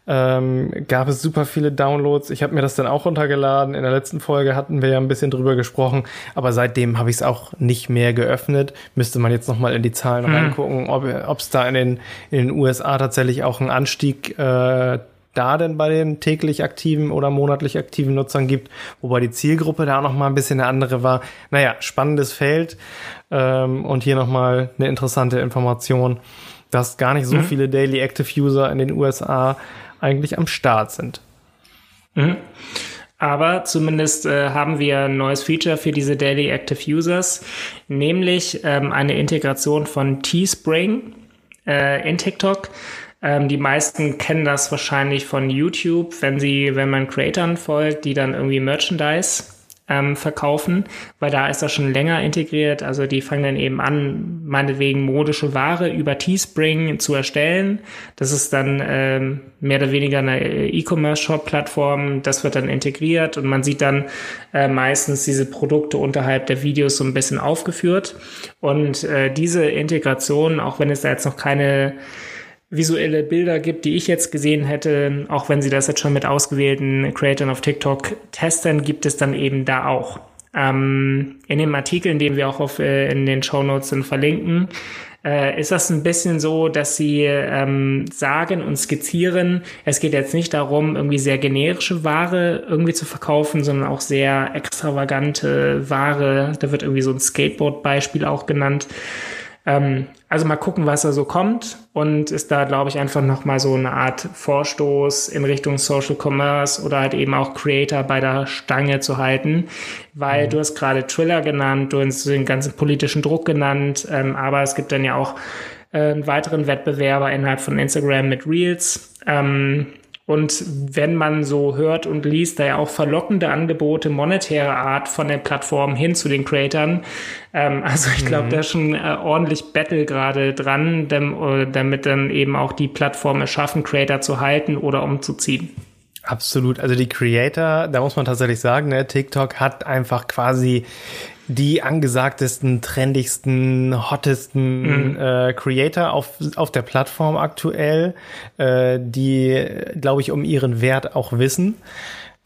ähm, gab es super viele Downloads. Ich habe mir das dann auch runtergeladen. In der letzten Folge hatten wir ja ein bisschen drüber gesprochen, aber seitdem habe ich es auch nicht mehr geöffnet. Müsste man jetzt nochmal in die Zahlen mhm. reingucken, ob es da in den, in den U S A tatsächlich auch einen Anstieg äh, da denn bei den täglich aktiven oder monatlich aktiven Nutzern gibt, wobei die Zielgruppe da auch noch mal ein bisschen eine andere war. Naja, spannendes Feld ähm, und hier noch mal eine interessante Information, dass gar nicht so mhm. viele Daily Active User in den U S A eigentlich am Start sind. Mhm. Aber zumindest äh, haben wir ein neues Feature für diese Daily Active Users, nämlich ähm, eine Integration von Teespring äh, in TikTok. Ähm, die meisten kennen das wahrscheinlich von YouTube, wenn sie, wenn man Creatoren folgt, die dann irgendwie Merchandise ähm, verkaufen, weil da ist das schon länger integriert. Also die fangen dann eben an, meinetwegen modische Ware über Teespring zu erstellen. Das ist dann ähm, mehr oder weniger eine E-Commerce-Shop-Plattform. Das wird dann integriert und man sieht dann äh, meistens diese Produkte unterhalb der Videos so ein bisschen aufgeführt. Und äh, diese Integration, auch wenn es da jetzt noch keine visuelle Bilder gibt, die ich jetzt gesehen hätte, auch wenn sie das jetzt schon mit ausgewählten Creatoren auf TikTok testen, gibt es dann eben da auch. Ähm, in dem Artikel, den wir auch auf, äh, in den Shownotes dann verlinken, äh, ist das ein bisschen so, dass sie ähm, sagen und skizzieren, es geht jetzt nicht darum, irgendwie sehr generische Ware irgendwie zu verkaufen, sondern auch sehr extravagante Ware. Da wird irgendwie so ein Skateboard-Beispiel auch genannt. Also mal gucken, was da so kommt und ist da, glaube ich, einfach nochmal so eine Art Vorstoß in Richtung Social Commerce oder halt eben auch Creator bei der Stange zu halten, weil mhm. du hast gerade Triller genannt, du hast den ganzen politischen Druck genannt, ähm, aber es gibt dann ja auch äh, einen weiteren Wettbewerber innerhalb von Instagram mit Reels, ähm, und wenn man so hört und liest, da ja auch verlockende Angebote monetärer Art von der Plattform hin zu den Creatoren. Ähm, also ich glaube, mhm. da ist schon äh, ordentlich Battle gerade dran, dem, damit dann eben auch die Plattform es schaffen, Creator zu halten oder umzuziehen. Absolut. Also die Creator, da muss man tatsächlich sagen, ne, TikTok hat einfach quasi die angesagtesten, trendigsten, hottesten mhm. äh, Creator auf auf der Plattform aktuell, äh, die, glaube ich, um ihren Wert auch wissen.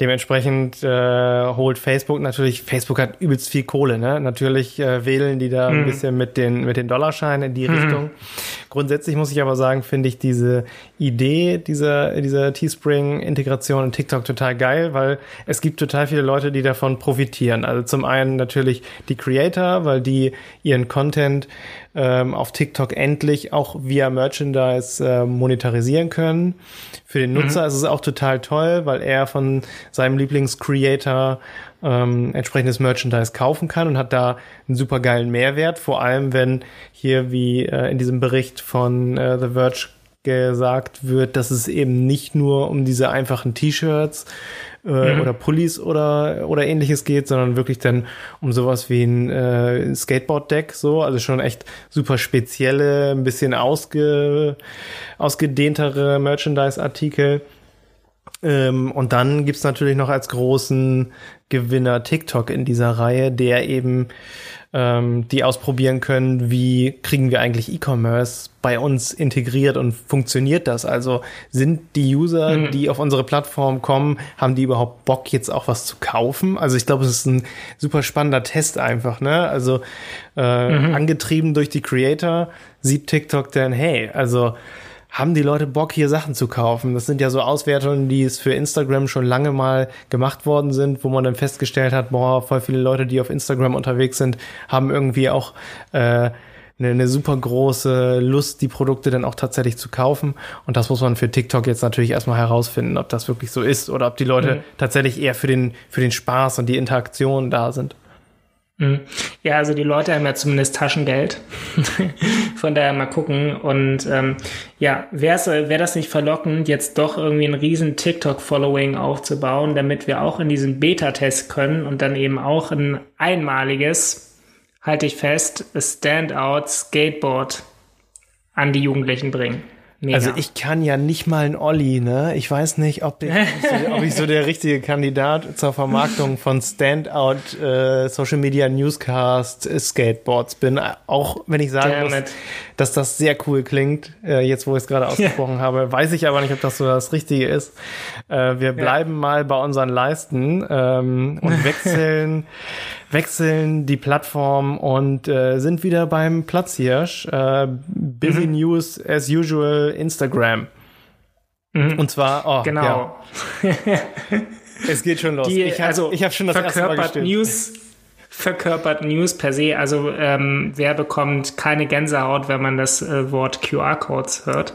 Dementsprechend äh, holt Facebook natürlich, Facebook hat übelst viel Kohle, ne? Natürlich äh, wählen die da hm. ein bisschen mit den mit den Dollarscheinen in die hm. Richtung. Grundsätzlich muss ich aber sagen, finde ich diese Idee dieser dieser Teespring-Integration in TikTok total geil, weil es gibt total viele Leute, die davon profitieren. Also zum einen natürlich die Creator, weil die ihren Content ähm, auf TikTok endlich auch via Merchandise äh, monetarisieren können. Für den Nutzer mhm. ist es auch total toll, weil er von seinem Lieblings-Creator ähm, entsprechendes Merchandise kaufen kann und hat da einen super geilen Mehrwert. Vor allem, wenn hier wie äh, in diesem Bericht von äh, The Verge gesagt wird, dass es eben nicht nur um diese einfachen T-Shirts äh, mhm. oder Pullis oder oder ähnliches geht, sondern wirklich dann um sowas wie ein äh, Skateboard-Deck, so, also schon echt super spezielle, ein bisschen ausge ausgedehntere Merchandise-Artikel. Ähm, und dann gibt's natürlich noch als großen Gewinner TikTok in dieser Reihe, der eben ähm, die ausprobieren können, wie kriegen wir eigentlich E-Commerce bei uns integriert und funktioniert das? Also sind die User, mhm. die auf unsere Plattform kommen, haben die überhaupt Bock, jetzt auch was zu kaufen? Also ich glaube, es ist ein super spannender Test einfach, ne? Also äh, mhm. angetrieben durch die Creator sieht TikTok dann, hey, also haben die Leute Bock, hier Sachen zu kaufen? Das sind ja so Auswertungen, die es für Instagram schon lange mal gemacht worden sind, wo man dann festgestellt hat, boah, voll viele Leute, die auf Instagram unterwegs sind, haben irgendwie auch äh, eine, eine super große Lust, die Produkte dann auch tatsächlich zu kaufen. Und das muss man für TikTok jetzt natürlich erstmal herausfinden, ob das wirklich so ist oder ob die Leute mhm. tatsächlich eher für den, für den Spaß und die Interaktion da sind. Ja, also die Leute haben ja zumindest Taschengeld. Von daher mal gucken. Und ähm, ja, wäre wär das nicht verlockend, jetzt doch irgendwie ein riesen TikTok-Following aufzubauen, damit wir auch in diesen Beta-Test können und dann eben auch ein einmaliges, halte ich fest, Standout-Skateboard an die Jugendlichen bringen. Mega. Also ich kann ja nicht mal ein Olli, ne? Ich weiß nicht, ob, ich, ob ich so der richtige Kandidat zur Vermarktung von Standout äh, Social Media Newscast äh, Skateboards bin. Auch wenn ich sagen Damn muss, it. dass das sehr cool klingt, äh, jetzt wo ich es gerade ausgesprochen yeah. habe, weiß ich aber nicht, ob das so das Richtige ist. Äh, wir bleiben ja. mal bei unseren Leisten ähm, und wechseln wechseln die Plattform und äh, sind wieder beim Platzhirsch. Äh, Busy mhm. News as usual Instagram. Mhm. Und zwar, oh, genau. Ja. Es geht schon los. Die, ich habe also ich hab schon das erste Mal gestimmt. News verkörpert News per se, also ähm, wer bekommt keine Gänsehaut, wenn man das äh, Wort Q R-Codes hört.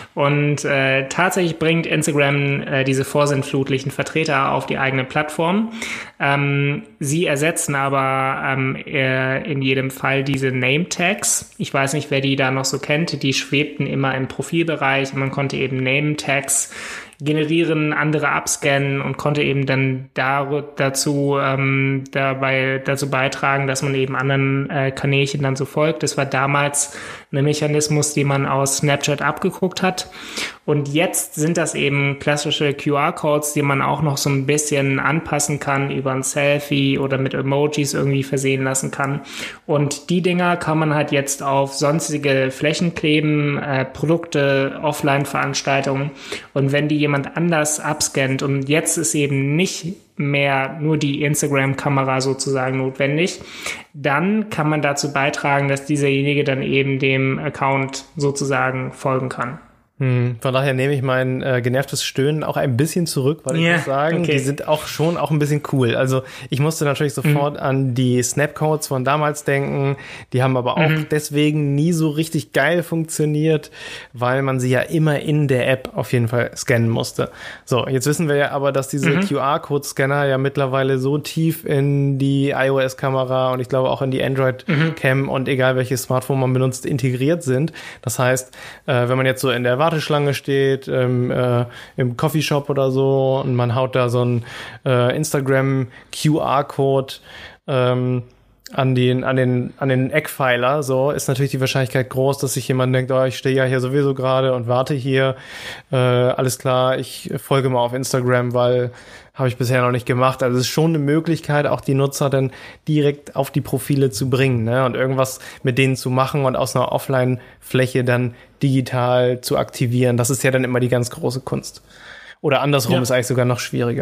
Und äh, tatsächlich bringt Instagram äh, diese vorsintflutlichen Vertreter auf die eigene Plattform. Ähm, sie ersetzen aber ähm, in jedem Fall diese Name-Tags. Ich weiß nicht, wer die da noch so kennt. Die schwebten immer im Profilbereich. Man konnte eben Name-Tags generieren, andere abscannen und konnte eben dann da, dazu ähm, dabei dazu beitragen, dass man eben anderen äh, Kanälchen dann so folgt. Das war damals ein Mechanismus, den man aus Snapchat abgeguckt hat. Und jetzt sind das eben klassische Q R-Codes, die man auch noch so ein bisschen anpassen kann über ein Selfie oder mit Emojis irgendwie versehen lassen kann. Und die Dinger kann man halt jetzt auf sonstige Flächen kleben, äh, Produkte, Offline-Veranstaltungen. Und wenn die jemand anders abscannt und jetzt ist eben nicht mehr nur die Instagram-Kamera sozusagen notwendig, dann kann man dazu beitragen, dass dieserjenige dann eben dem Account sozusagen folgen kann. Hm, von daher nehme ich mein äh, genervtes Stöhnen auch ein bisschen zurück, weil ich yeah, muss sagen, okay. die sind auch schon auch ein bisschen cool. Also ich musste natürlich sofort mhm. an die Snapcodes von damals denken. Die haben aber auch mhm. deswegen nie so richtig geil funktioniert, weil man sie ja immer in der App auf jeden Fall scannen musste. So, jetzt wissen wir ja aber, dass diese mhm. Q R-Code-Scanner ja mittlerweile so tief in die iOS-Kamera und ich glaube auch in die Android-Cam mhm. und egal welches Smartphone man benutzt, integriert sind. Das heißt, äh, wenn man jetzt so in der Warteschlange steht, ähm, äh, im Coffeeshop oder so und man haut da so einen äh, Instagram-Q R-Code ähm, an den, an den, an den Eckpfeiler, so ist natürlich die Wahrscheinlichkeit groß, dass sich jemand denkt, oh, ich stehe ja hier sowieso gerade und warte hier, äh, alles klar, ich folge mal auf Instagram, weil habe ich bisher noch nicht gemacht. Also es ist schon eine Möglichkeit, auch die Nutzer dann direkt auf die Profile zu bringen, ne, und irgendwas mit denen zu machen und aus einer Offline-Fläche dann digital zu aktivieren. Das ist ja dann immer die ganz große Kunst. Oder andersrum ja. ist eigentlich sogar noch schwieriger.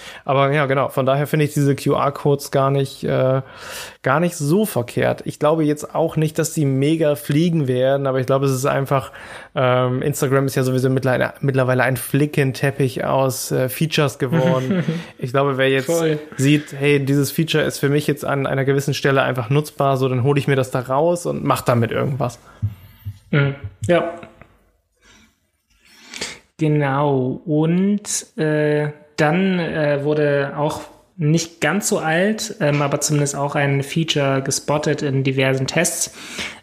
Aber ja, genau, von daher finde ich diese Q R-Codes gar nicht, äh, gar nicht so verkehrt. Ich glaube jetzt auch nicht, dass die mega fliegen werden, aber ich glaube, es ist einfach, ähm, Instagram ist ja sowieso mittlerweile, mittlerweile ein Flickenteppich aus äh, Features geworden. Ich glaube, wer jetzt Voll. sieht, hey, dieses Feature ist für mich jetzt an einer gewissen Stelle einfach nutzbar, so dann hole ich mir das da raus und mache damit irgendwas. Mhm. Ja. Genau. Und äh, dann äh, wurde auch nicht ganz so alt, ähm, aber zumindest auch ein Feature gespottet in diversen Tests,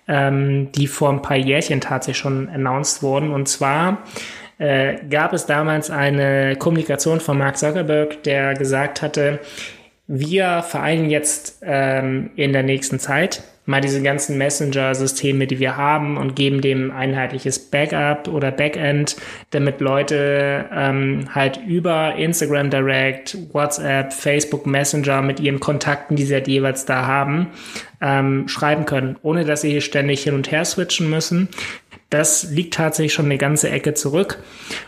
ähm, die vor ein paar Jährchen tatsächlich schon announced wurden. Und zwar äh, gab es damals eine Kommunikation von Mark Zuckerberg, der gesagt hatte, wir vereinen jetzt ähm, in der nächsten Zeit mal diese ganzen Messenger-Systeme, die wir haben, und geben dem einheitliches Backup oder Backend, damit Leute ähm, halt über Instagram Direct, WhatsApp, Facebook Messenger mit ihren Kontakten, die sie halt jeweils da haben, ähm, schreiben können, ohne dass sie hier ständig hin und her switchen müssen. Das liegt tatsächlich schon eine ganze Ecke zurück.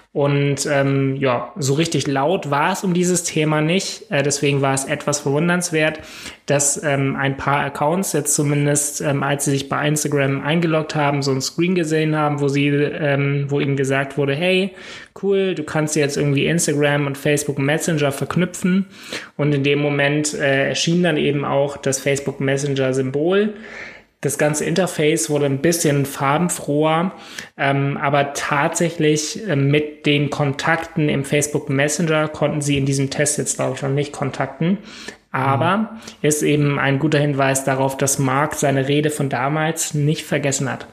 Und ähm, ja, so richtig laut war es um dieses Thema nicht. Äh, deswegen war es etwas verwundernswert, dass ähm, ein paar Accounts jetzt zumindest, ähm, als sie sich bei Instagram eingeloggt haben, so ein Screen gesehen haben, wo sie, ähm, wo ihnen gesagt wurde, hey, cool, du kannst jetzt irgendwie Instagram und Facebook Messenger verknüpfen. Und in dem Moment äh, erschien dann eben auch das Facebook Messenger Symbol. Das ganze Interface wurde ein bisschen farbenfroher, ähm, aber tatsächlich äh, mit den Kontakten im Facebook Messenger konnten sie in diesem Test jetzt, glaube ich, noch nicht kontakten. Aber mhm. ist eben ein guter Hinweis darauf, dass Mark seine Rede von damals nicht vergessen hat.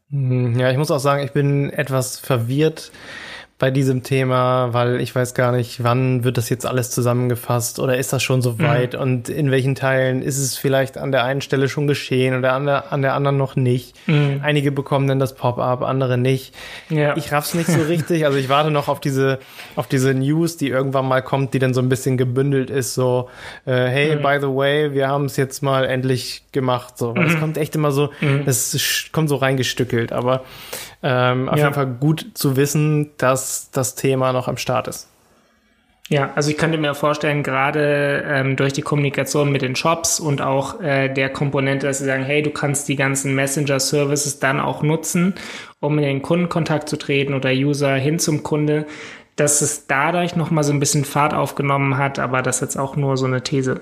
Ja, ich muss auch sagen, ich bin etwas verwirrt bei diesem Thema, weil ich weiß gar nicht, wann wird das jetzt alles zusammengefasst oder ist das schon so weit mhm. und in welchen Teilen ist es vielleicht an der einen Stelle schon geschehen oder an der, an der anderen noch nicht. Mhm. Einige bekommen dann das Pop-up, andere nicht. Ja. Ich raff's nicht so richtig, also ich warte noch auf diese auf diese News, die irgendwann mal kommt, die dann so ein bisschen gebündelt ist, so äh, hey, mhm. by the way, wir haben es jetzt mal endlich gemacht, so. Weil mhm. das kommt echt immer so, mhm. das kommt so reingestückelt, aber Ähm, auf ja. jeden Fall gut zu wissen, dass das Thema noch am Start ist. Ja, also ich könnte mir vorstellen, gerade ähm, durch die Kommunikation mit den Shops und auch äh, der Komponente, dass sie sagen, hey, du kannst die ganzen Messenger-Services dann auch nutzen, um in den Kundenkontakt zu treten oder User hin zum Kunde, dass es dadurch nochmal so ein bisschen Fahrt aufgenommen hat, aber das ist jetzt auch nur so eine These.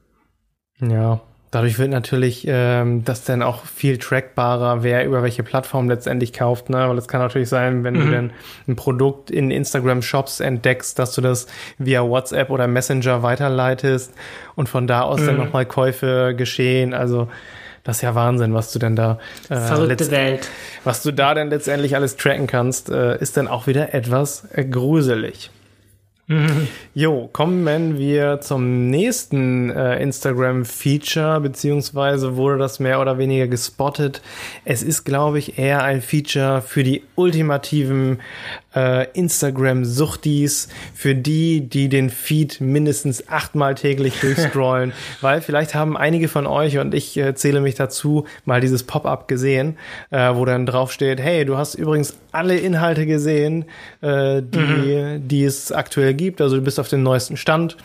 Ja. Dadurch wird natürlich ähm, das dann auch viel trackbarer, wer über welche Plattform letztendlich kauft, ne? Weil es kann natürlich sein, wenn mhm. du dann ein Produkt in Instagram-Shops entdeckst, dass du das via WhatsApp oder Messenger weiterleitest und von da aus mhm. dann nochmal Käufe geschehen. Also das ist ja Wahnsinn, was du denn da äh, verrückte Welt. Was du da denn letztendlich alles tracken kannst, äh, ist dann auch wieder etwas äh, gruselig. Mhm. Jo, kommen wir zum nächsten äh, Instagram-Feature, beziehungsweise wurde das mehr oder weniger gespottet. Es ist, glaube ich, eher ein Feature für die ultimativen äh, Instagram-Suchtis, für die, die den Feed mindestens achtmal täglich durchscrollen, weil vielleicht haben einige von euch, und ich äh, zähle mich dazu, mal dieses Pop-up gesehen, äh, wo dann drauf steht, hey, du hast übrigens alle Inhalte gesehen, äh, die, mhm. die es aktuell gibt, also du bist auf dem neuesten Stand.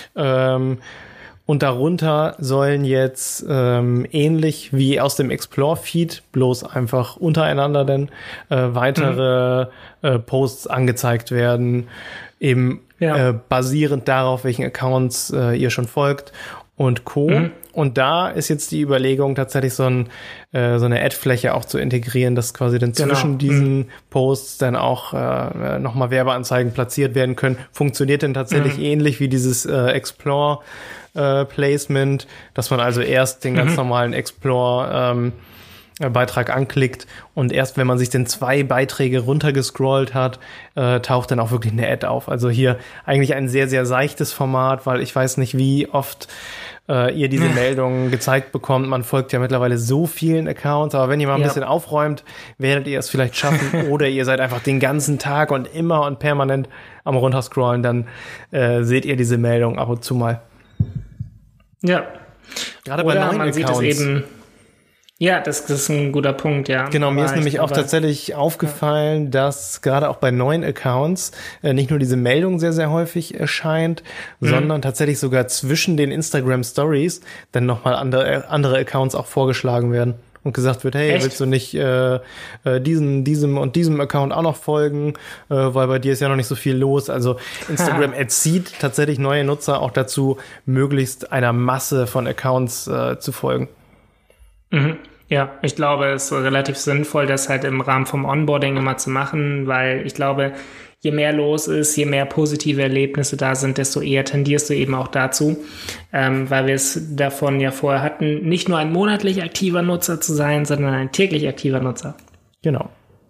Ähm, und darunter sollen jetzt ähm, ähnlich wie aus dem Explore-Feed, bloß einfach untereinander dann äh, weitere mhm. äh, Posts angezeigt werden, eben ja. äh, basierend darauf, welchen Accounts äh, ihr schon folgt und Co. Mhm. Und da ist jetzt die Überlegung, tatsächlich so, ein, äh, so eine Ad-Fläche auch zu integrieren, dass quasi dann genau. zwischen diesen mhm. Posts dann auch äh, nochmal Werbeanzeigen platziert werden können. Funktioniert denn tatsächlich mhm. ähnlich wie dieses äh, Explore äh, Placement, dass man also erst den ganz mhm. normalen Explore ähm, Beitrag anklickt und erst wenn man sich dann zwei Beiträge runtergescrollt hat, äh, taucht dann auch wirklich eine Ad auf. Also hier eigentlich ein sehr, sehr seichtes Format, weil ich weiß nicht, wie oft äh, ihr diese Meldungen gezeigt bekommt. Man folgt ja mittlerweile so vielen Accounts, aber wenn ihr mal ein ja. bisschen aufräumt, werdet ihr es vielleicht schaffen oder ihr seid einfach den ganzen Tag und immer und permanent am runterscrollen, dann äh, seht ihr diese Meldung ab und zu mal. Ja. Gerade bei neuen man Accounts. Sieht es eben Ja, das, das ist ein guter Punkt, ja. Genau, mir aber ist nämlich ich, auch aber, tatsächlich aufgefallen, ja. dass gerade auch bei neuen Accounts äh, nicht nur diese Meldung sehr, sehr häufig erscheint, mhm. sondern tatsächlich sogar zwischen den Instagram Stories dann nochmal andere, andere Accounts auch vorgeschlagen werden. Und gesagt wird, hey, Echt? willst du nicht äh, äh, diesen, diesem und diesem Account auch noch folgen, äh, weil bei dir ist ja noch nicht so viel los. Also Instagram erzieht tatsächlich neue Nutzer auch dazu, möglichst einer Masse von Accounts äh, zu folgen. Mhm. Ja, ich glaube, es ist relativ sinnvoll, das halt im Rahmen vom Onboarding immer zu machen, weil ich glaube, je mehr los ist, je mehr positive Erlebnisse da sind, desto eher tendierst du eben auch dazu, ähm, weil wir es davon ja vorher hatten, nicht nur ein monatlich aktiver Nutzer zu sein, sondern ein täglich aktiver Nutzer. Genau.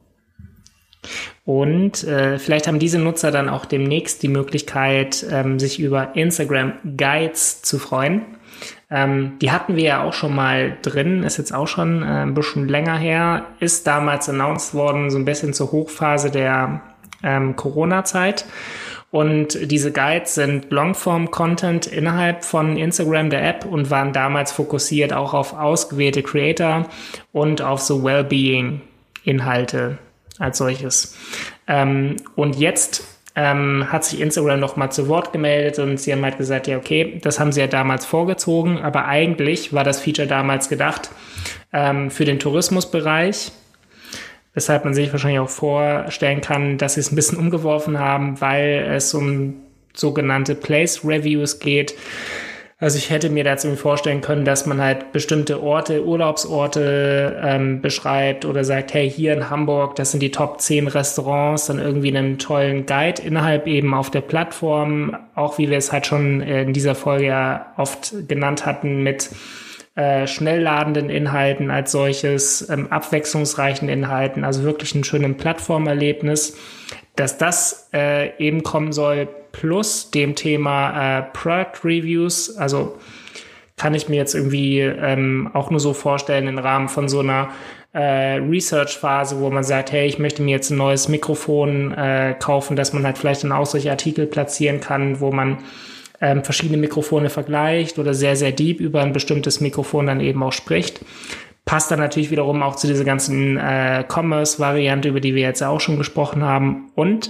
Und äh, vielleicht haben diese Nutzer dann auch demnächst die Möglichkeit, ähm, sich über Instagram Guides zu freuen. Ähm, die hatten wir ja auch schon mal drin, ist jetzt auch schon äh, ein bisschen länger her, ist damals announced worden, so ein bisschen zur Hochphase der ähm, Corona-Zeit. Und diese Guides sind Longform-Content innerhalb von Instagram, der App, und waren damals fokussiert auch auf ausgewählte Creator und auf so Wellbeing-Inhalte als solches. Ähm, und jetzt ähm, hat sich Instagram noch mal zu Wort gemeldet und sie haben halt gesagt, ja okay, das haben sie ja damals vorgezogen, aber eigentlich war das Feature damals gedacht ähm, für den Tourismusbereich, weshalb man sich wahrscheinlich auch vorstellen kann, dass sie es ein bisschen umgeworfen haben, weil es um sogenannte Place Reviews geht. Also ich hätte mir dazu vorstellen können, dass man halt bestimmte Orte, Urlaubsorte ähm, beschreibt oder sagt, hey, hier in Hamburg, das sind die Top zehn Restaurants, dann irgendwie in einem tollen Guide innerhalb eben auf der Plattform, auch wie wir es halt schon in dieser Folge ja oft genannt hatten, mit äh, schnell ladenden Inhalten als solches, ähm, abwechslungsreichen Inhalten, also wirklich ein schönes Plattformerlebnis, dass das äh, eben kommen soll, plus dem Thema äh, Product Reviews. Also kann ich mir jetzt irgendwie ähm, auch nur so vorstellen im Rahmen von so einer äh, Research-Phase, wo man sagt, hey, ich möchte mir jetzt ein neues Mikrofon äh, kaufen, dass man halt vielleicht dann auch solche Artikel platzieren kann, wo man ähm, verschiedene Mikrofone vergleicht oder sehr, sehr deep über ein bestimmtes Mikrofon dann eben auch spricht. Passt dann natürlich wiederum auch zu dieser ganzen äh, Commerce-Variante, über die wir jetzt auch schon gesprochen haben. Und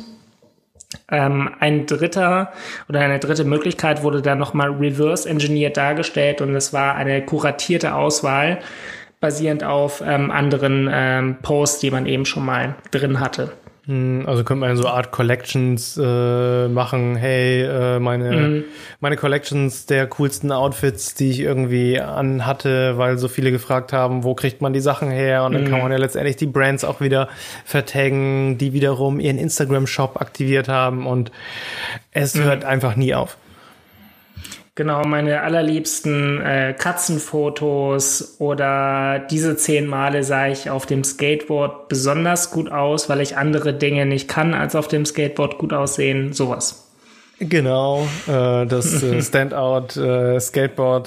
ähm, ein dritter oder eine dritte Möglichkeit wurde dann nochmal reverse-engineert dargestellt und es war eine kuratierte Auswahl basierend auf ähm, anderen ähm, Posts, die man eben schon mal drin hatte. Also könnte man so Art Collections äh, machen, hey, äh, meine mhm. meine Collections der coolsten Outfits, die ich irgendwie anhatte, weil so viele gefragt haben, wo kriegt man die Sachen her? Und dann mhm. kann man ja letztendlich die Brands auch wieder vertaggen, die wiederum ihren Instagram-Shop aktiviert haben und es mhm. hört einfach nie auf. Genau, meine allerliebsten äh, Katzenfotos oder diese zehn Male sah ich auf dem Skateboard besonders gut aus, weil ich andere Dinge nicht kann als auf dem Skateboard gut aussehen, sowas. Genau, äh, das äh, Standout äh, Skateboard.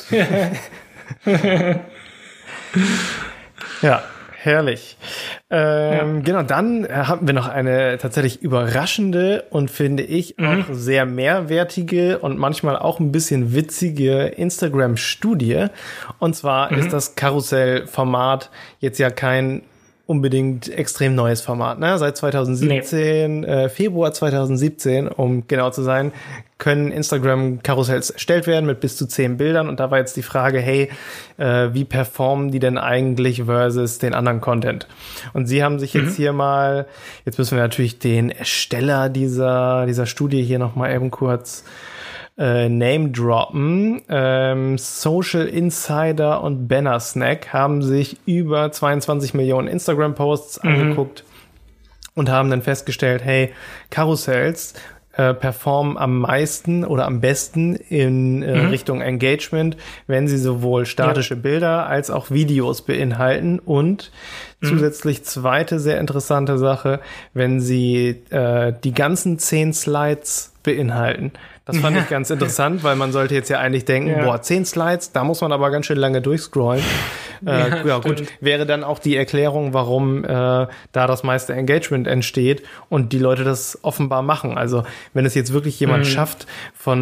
Ja, herrlich. Ähm, ja. Genau, dann haben wir noch eine tatsächlich überraschende und finde ich mhm. auch sehr mehrwertige und manchmal auch ein bisschen witzige Instagram-Studie. Und zwar mhm. ist das Karussell-Format jetzt ja kein unbedingt extrem neues Format. Ne? Seit zwanzig siebzehn, nee. äh, Februar zwanzig siebzehn, um genau zu sein, können Instagram-Karussells erstellt werden mit bis zu zehn Bildern. Und da war jetzt die Frage, hey, äh, wie performen die denn eigentlich versus den anderen Content? Und sie haben sich jetzt mhm. hier mal, jetzt müssen wir natürlich den Ersteller dieser, dieser Studie hier nochmal eben kurz Äh, Name droppen. Ähm, Social Insider und Banner Snack haben sich über zweiundzwanzig Millionen Instagram-Posts mhm. angeguckt und haben dann festgestellt, hey, Karussells äh, performen am meisten oder am besten in äh, mhm. Richtung Engagement, wenn sie sowohl statische ja. Bilder als auch Videos beinhalten und mhm. zusätzlich zweite sehr interessante Sache, wenn sie äh, die ganzen zehn Slides beinhalten. Das fand ja. ich ganz interessant, weil man sollte jetzt ja eigentlich denken, ja. boah, zehn Slides, da muss man aber ganz schön lange durchscrollen. Ja, äh, ja gut, wäre dann auch die Erklärung, warum äh, da das meiste Engagement entsteht und die Leute das offenbar machen. Also wenn es jetzt wirklich jemand mhm. schafft, von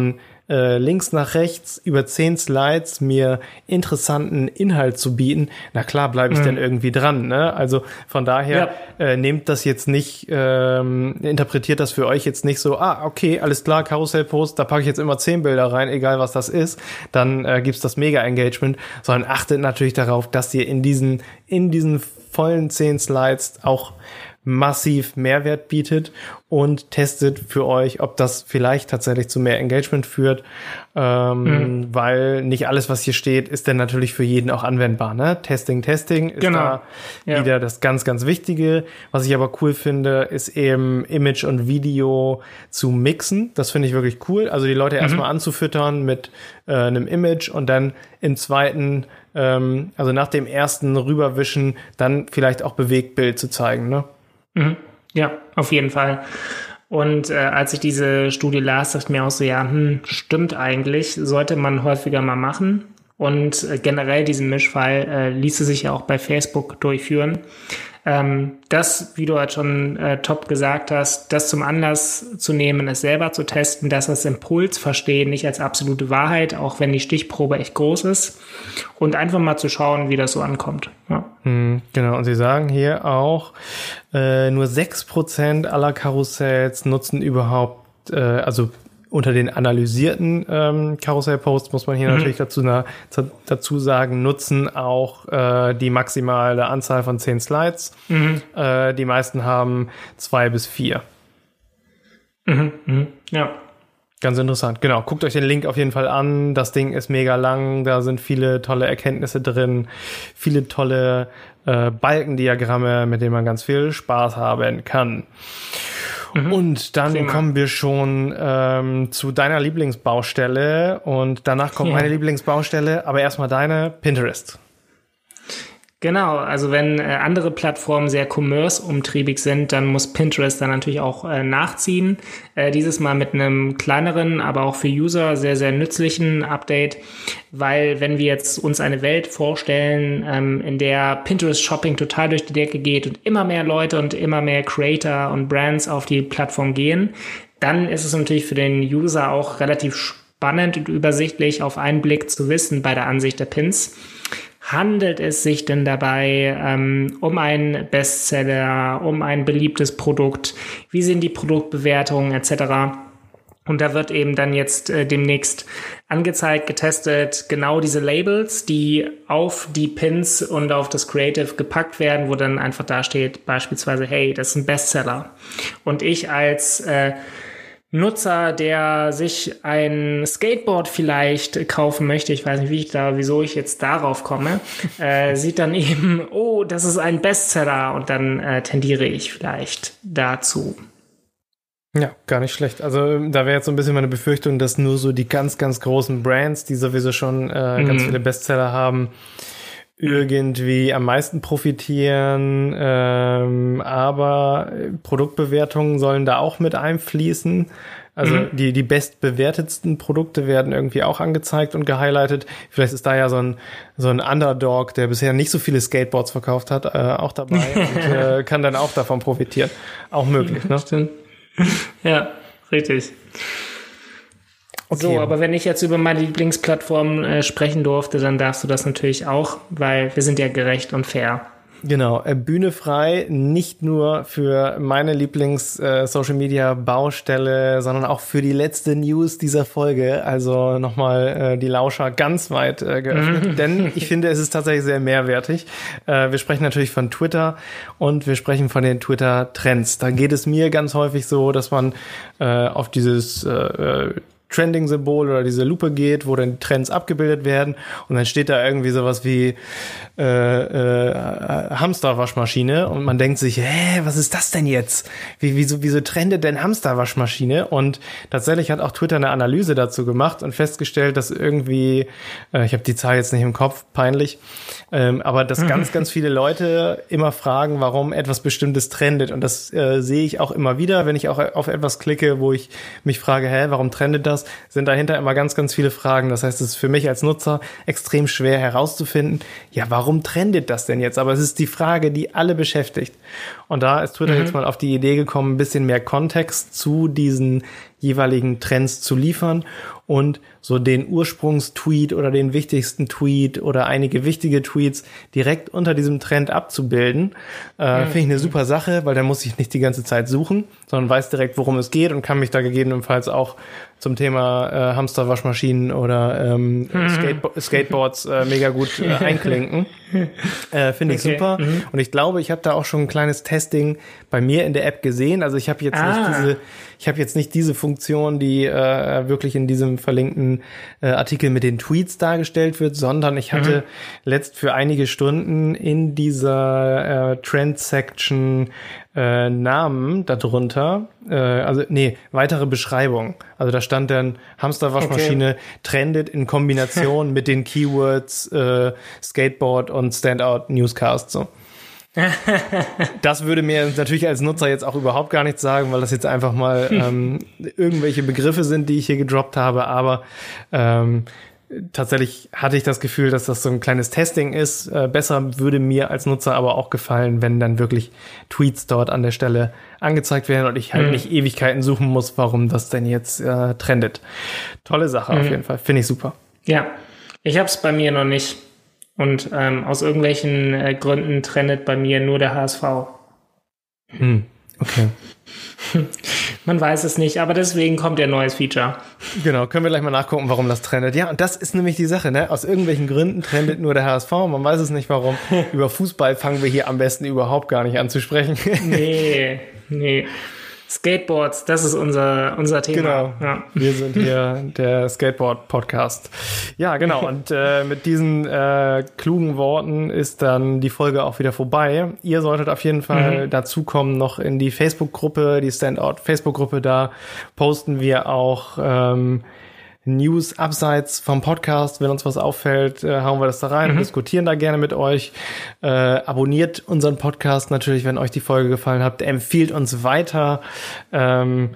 äh, links nach rechts über zehn Slides mir interessanten Inhalt zu bieten, na klar bleibe ich mhm. dann irgendwie dran. Ne? Also von daher ja. äh, nehmt das jetzt nicht, ähm, interpretiert das für euch jetzt nicht so, ah, okay, alles klar, Karussellpost, da packe ich jetzt immer zehn Bilder rein, egal was das ist, dann äh, gibt's das Mega-Engagement, sondern achtet natürlich darauf, dass ihr in diesen, in diesen vollen zehn Slides auch massiv Mehrwert bietet und testet für euch, ob das vielleicht tatsächlich zu mehr Engagement führt, ähm, mhm. weil nicht alles, was hier steht, ist dann natürlich für jeden auch anwendbar. Ne? Testing, Testing ist genau. da ja. wieder das ganz, ganz Wichtige. Was ich aber cool finde, ist eben Image und Video zu mixen. Das finde ich wirklich cool. Also die Leute mhm. erstmal anzufüttern mit äh, einem Image und dann im zweiten, ähm, also nach dem ersten Rüberwischen, dann vielleicht auch Bewegtbild zu zeigen, ne? Ja, auf jeden Fall. Und äh, als ich diese Studie las, dachte ich mir auch so, ja, hm, stimmt eigentlich, sollte man häufiger mal machen. Und äh, generell diesen Mischfall äh, ließe sich ja auch bei Facebook durchführen. Ähm, das, wie du halt schon äh, top gesagt hast, das zum Anlass zu nehmen, es selber zu testen, das als Impuls verstehen, nicht als absolute Wahrheit, auch wenn die Stichprobe echt groß ist. Und einfach mal zu schauen, wie das so ankommt. Ja. Hm, genau, und sie sagen hier auch, äh, nur sechs Prozent aller Karussells nutzen überhaupt, äh, also unter den analysierten ähm, Karussellposts muss man hier mhm. natürlich dazu, na, dazu sagen, nutzen auch äh, die maximale Anzahl von zehn Slides. Mhm. Äh, die meisten haben zwei bis vier. Mhm. Mhm. Ja. Ganz interessant. Genau, guckt euch den Link auf jeden Fall an. Das Ding ist mega lang, da sind viele tolle Erkenntnisse drin, viele tolle äh, Balkendiagramme, mit denen man ganz viel Spaß haben kann. Mhm. Und dann Prima. kommen wir schon ähm, zu deiner Lieblingsbaustelle und danach kommt ja. meine Lieblingsbaustelle, aber erstmal deine, Pinterest. Genau, also wenn äh, andere Plattformen sehr commerce-umtriebig sind, dann muss Pinterest dann natürlich auch äh, nachziehen. Äh, dieses Mal mit einem kleineren, aber auch für User sehr, sehr nützlichen Update, weil wenn wir jetzt uns eine Welt vorstellen, ähm, in der Pinterest-Shopping total durch die Decke geht und immer mehr Leute und immer mehr Creator und Brands auf die Plattform gehen, dann ist es natürlich für den User auch relativ spannend und übersichtlich auf einen Blick zu wissen bei der Ansicht der Pins. Handelt es sich denn dabei ähm, um einen Bestseller, um ein beliebtes Produkt? Wie sind die Produktbewertungen et cetera? Und da wird eben dann jetzt äh, demnächst angezeigt, getestet, genau diese Labels, die auf die Pins und auf das Creative gepackt werden, wo dann einfach da steht, beispielsweise, hey, das ist ein Bestseller. Und ich als äh, Nutzer, der sich ein Skateboard vielleicht kaufen möchte, ich weiß nicht, wie ich da, wieso ich jetzt darauf komme, äh, sieht dann eben, oh, das ist ein Bestseller und dann äh, tendiere ich vielleicht dazu. Ja, gar nicht schlecht. Also da wäre jetzt so ein bisschen meine Befürchtung, dass nur so die ganz, ganz großen Brands, die sowieso schon äh, mhm. ganz viele Bestseller haben, irgendwie am meisten profitieren, ähm, aber Produktbewertungen sollen da auch mit einfließen. Also mhm. die die bestbewertetsten Produkte werden irgendwie auch angezeigt und gehighlightet. Vielleicht ist da ja so ein so ein Underdog, der bisher nicht so viele Skateboards verkauft hat, äh, auch dabei und äh, kann dann auch davon profitieren. Auch möglich, ne? Stimmt. Ja, richtig. Okay. So, aber wenn ich jetzt über meine Lieblingsplattform äh, sprechen durfte, dann darfst du das natürlich auch, weil wir sind ja gerecht und fair. Genau, äh, Bühne frei, nicht nur für meine Lieblings-Social-Media-Baustelle, sondern auch für die letzte News dieser Folge. Also nochmal äh, die Lauscher ganz weit äh, geöffnet, denn ich finde, es ist tatsächlich sehr mehrwertig. Äh, wir sprechen natürlich von Twitter und wir sprechen von den Twitter-Trends. Da geht es mir ganz häufig so, dass man äh, auf dieses äh, Trending-Symbol oder diese Lupe geht, wo dann Trends abgebildet werden und dann steht da irgendwie sowas wie äh, äh, Hamsterwaschmaschine und man denkt sich, hä, was ist das denn jetzt? Wie, wieso, wieso trendet denn Hamsterwaschmaschine? Und tatsächlich hat auch Twitter eine Analyse dazu gemacht und festgestellt, dass irgendwie, äh, ich habe die Zahl jetzt nicht im Kopf, peinlich, ähm, aber dass mhm. ganz, ganz viele Leute immer fragen, warum etwas Bestimmtes trendet und das äh, sehe ich auch immer wieder, wenn ich auch auf etwas klicke, wo ich mich frage, hä, warum trendet das? Sind dahinter immer ganz, ganz viele Fragen. Das heißt, es ist für mich als Nutzer extrem schwer herauszufinden, ja, warum trendet das denn jetzt? Aber es ist die Frage, die alle beschäftigt. Und da ist Twitter mhm. jetzt mal auf die Idee gekommen, ein bisschen mehr Kontext zu diesen jeweiligen Trends zu liefern und so den Ursprungstweet oder den wichtigsten Tweet oder einige wichtige Tweets direkt unter diesem Trend abzubilden. Äh, mhm. Finde ich eine super Sache, weil dann muss ich nicht die ganze Zeit suchen, sondern weiß direkt, worum es geht und kann mich da gegebenenfalls auch zum Thema äh, Hamsterwaschmaschinen oder ähm, mhm. Skatebo- Skateboards äh, mega gut äh, einklinken. äh, Finde ich okay. super. Mhm. Und ich glaube, ich habe da auch schon ein kleines Testing bei mir in der App gesehen. Also ich habe jetzt ah. nicht diese, ich habe jetzt nicht diese Funktion, die äh, wirklich in diesem verlinkten äh, Artikel mit den Tweets dargestellt wird, sondern ich hatte mhm. letzt für einige Stunden in dieser äh, Trend-Section äh, Namen darunter, äh, also nee, weitere Beschreibung. Also da stand dann Hamsterwaschmaschine okay. trendet in Kombination mit den Keywords äh, Skateboard und Standout Newscast so. Das würde mir natürlich als Nutzer jetzt auch überhaupt gar nichts sagen, weil das jetzt einfach mal ähm, irgendwelche Begriffe sind, die ich hier gedroppt habe, aber ähm, tatsächlich hatte ich das Gefühl, dass das so ein kleines Testing ist. Äh, besser würde mir als Nutzer aber auch gefallen, wenn dann wirklich Tweets dort an der Stelle angezeigt werden und ich halt mhm. nicht Ewigkeiten suchen muss, warum das denn jetzt äh, trendet. Tolle Sache mhm. auf jeden Fall, finde ich super. Ja, ich habe es bei mir noch nicht. Und ähm, aus irgendwelchen äh, Gründen trendet bei mir nur der H S V. Hm, okay. Man weiß es nicht, aber deswegen kommt ja ein neues Feature. Genau, können wir gleich mal nachgucken, warum das trendet. Ja, und das ist nämlich die Sache, ne? Aus irgendwelchen Gründen trendet nur der H S V, man weiß es nicht warum. Über Fußball fangen wir hier am besten überhaupt gar nicht an zu sprechen. Nee, nee. Skateboards, das ist unser unser Thema. Genau, ja. Wir sind hier der Skateboard-Podcast. Ja, genau, und äh, mit diesen äh, klugen Worten ist dann die Folge auch wieder vorbei. Ihr solltet auf jeden Fall mhm. dazukommen noch in die Facebook-Gruppe, die Standout-Facebook-Gruppe. Da posten wir auch ähm, News abseits vom Podcast. Wenn uns was auffällt, äh, hauen wir das da rein mhm. und diskutieren da gerne mit euch. Äh, abonniert unseren Podcast natürlich, wenn euch die Folge gefallen hat. Empfiehlt uns weiter ähm,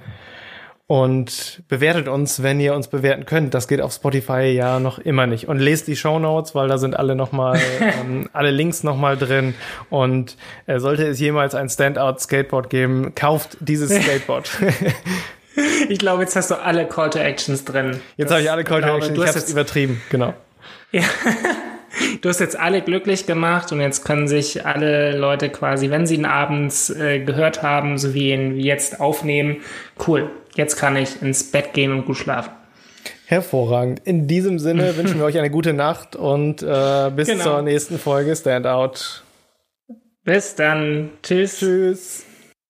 und bewertet uns, wenn ihr uns bewerten könnt. Das geht auf Spotify ja noch immer nicht. Und lest die Shownotes, weil da sind alle nochmal, ähm, alle Links nochmal drin. Und äh, sollte es jemals ein Standout-Skateboard geben, kauft dieses Skateboard. Ich glaube, jetzt hast du alle Call to Actions drin. Jetzt habe ich alle Call to Actions, ich habe es übertrieben, genau. Ja, du hast jetzt alle glücklich gemacht und jetzt können sich alle Leute quasi, wenn sie ihn abends äh, gehört haben, so wie ihn jetzt aufnehmen, cool, jetzt kann ich ins Bett gehen und gut schlafen. Hervorragend. In diesem Sinne wünschen wir euch eine gute Nacht und äh, bis genau. zur nächsten Folge Standout. Bis dann. Tschüss. Tschüss.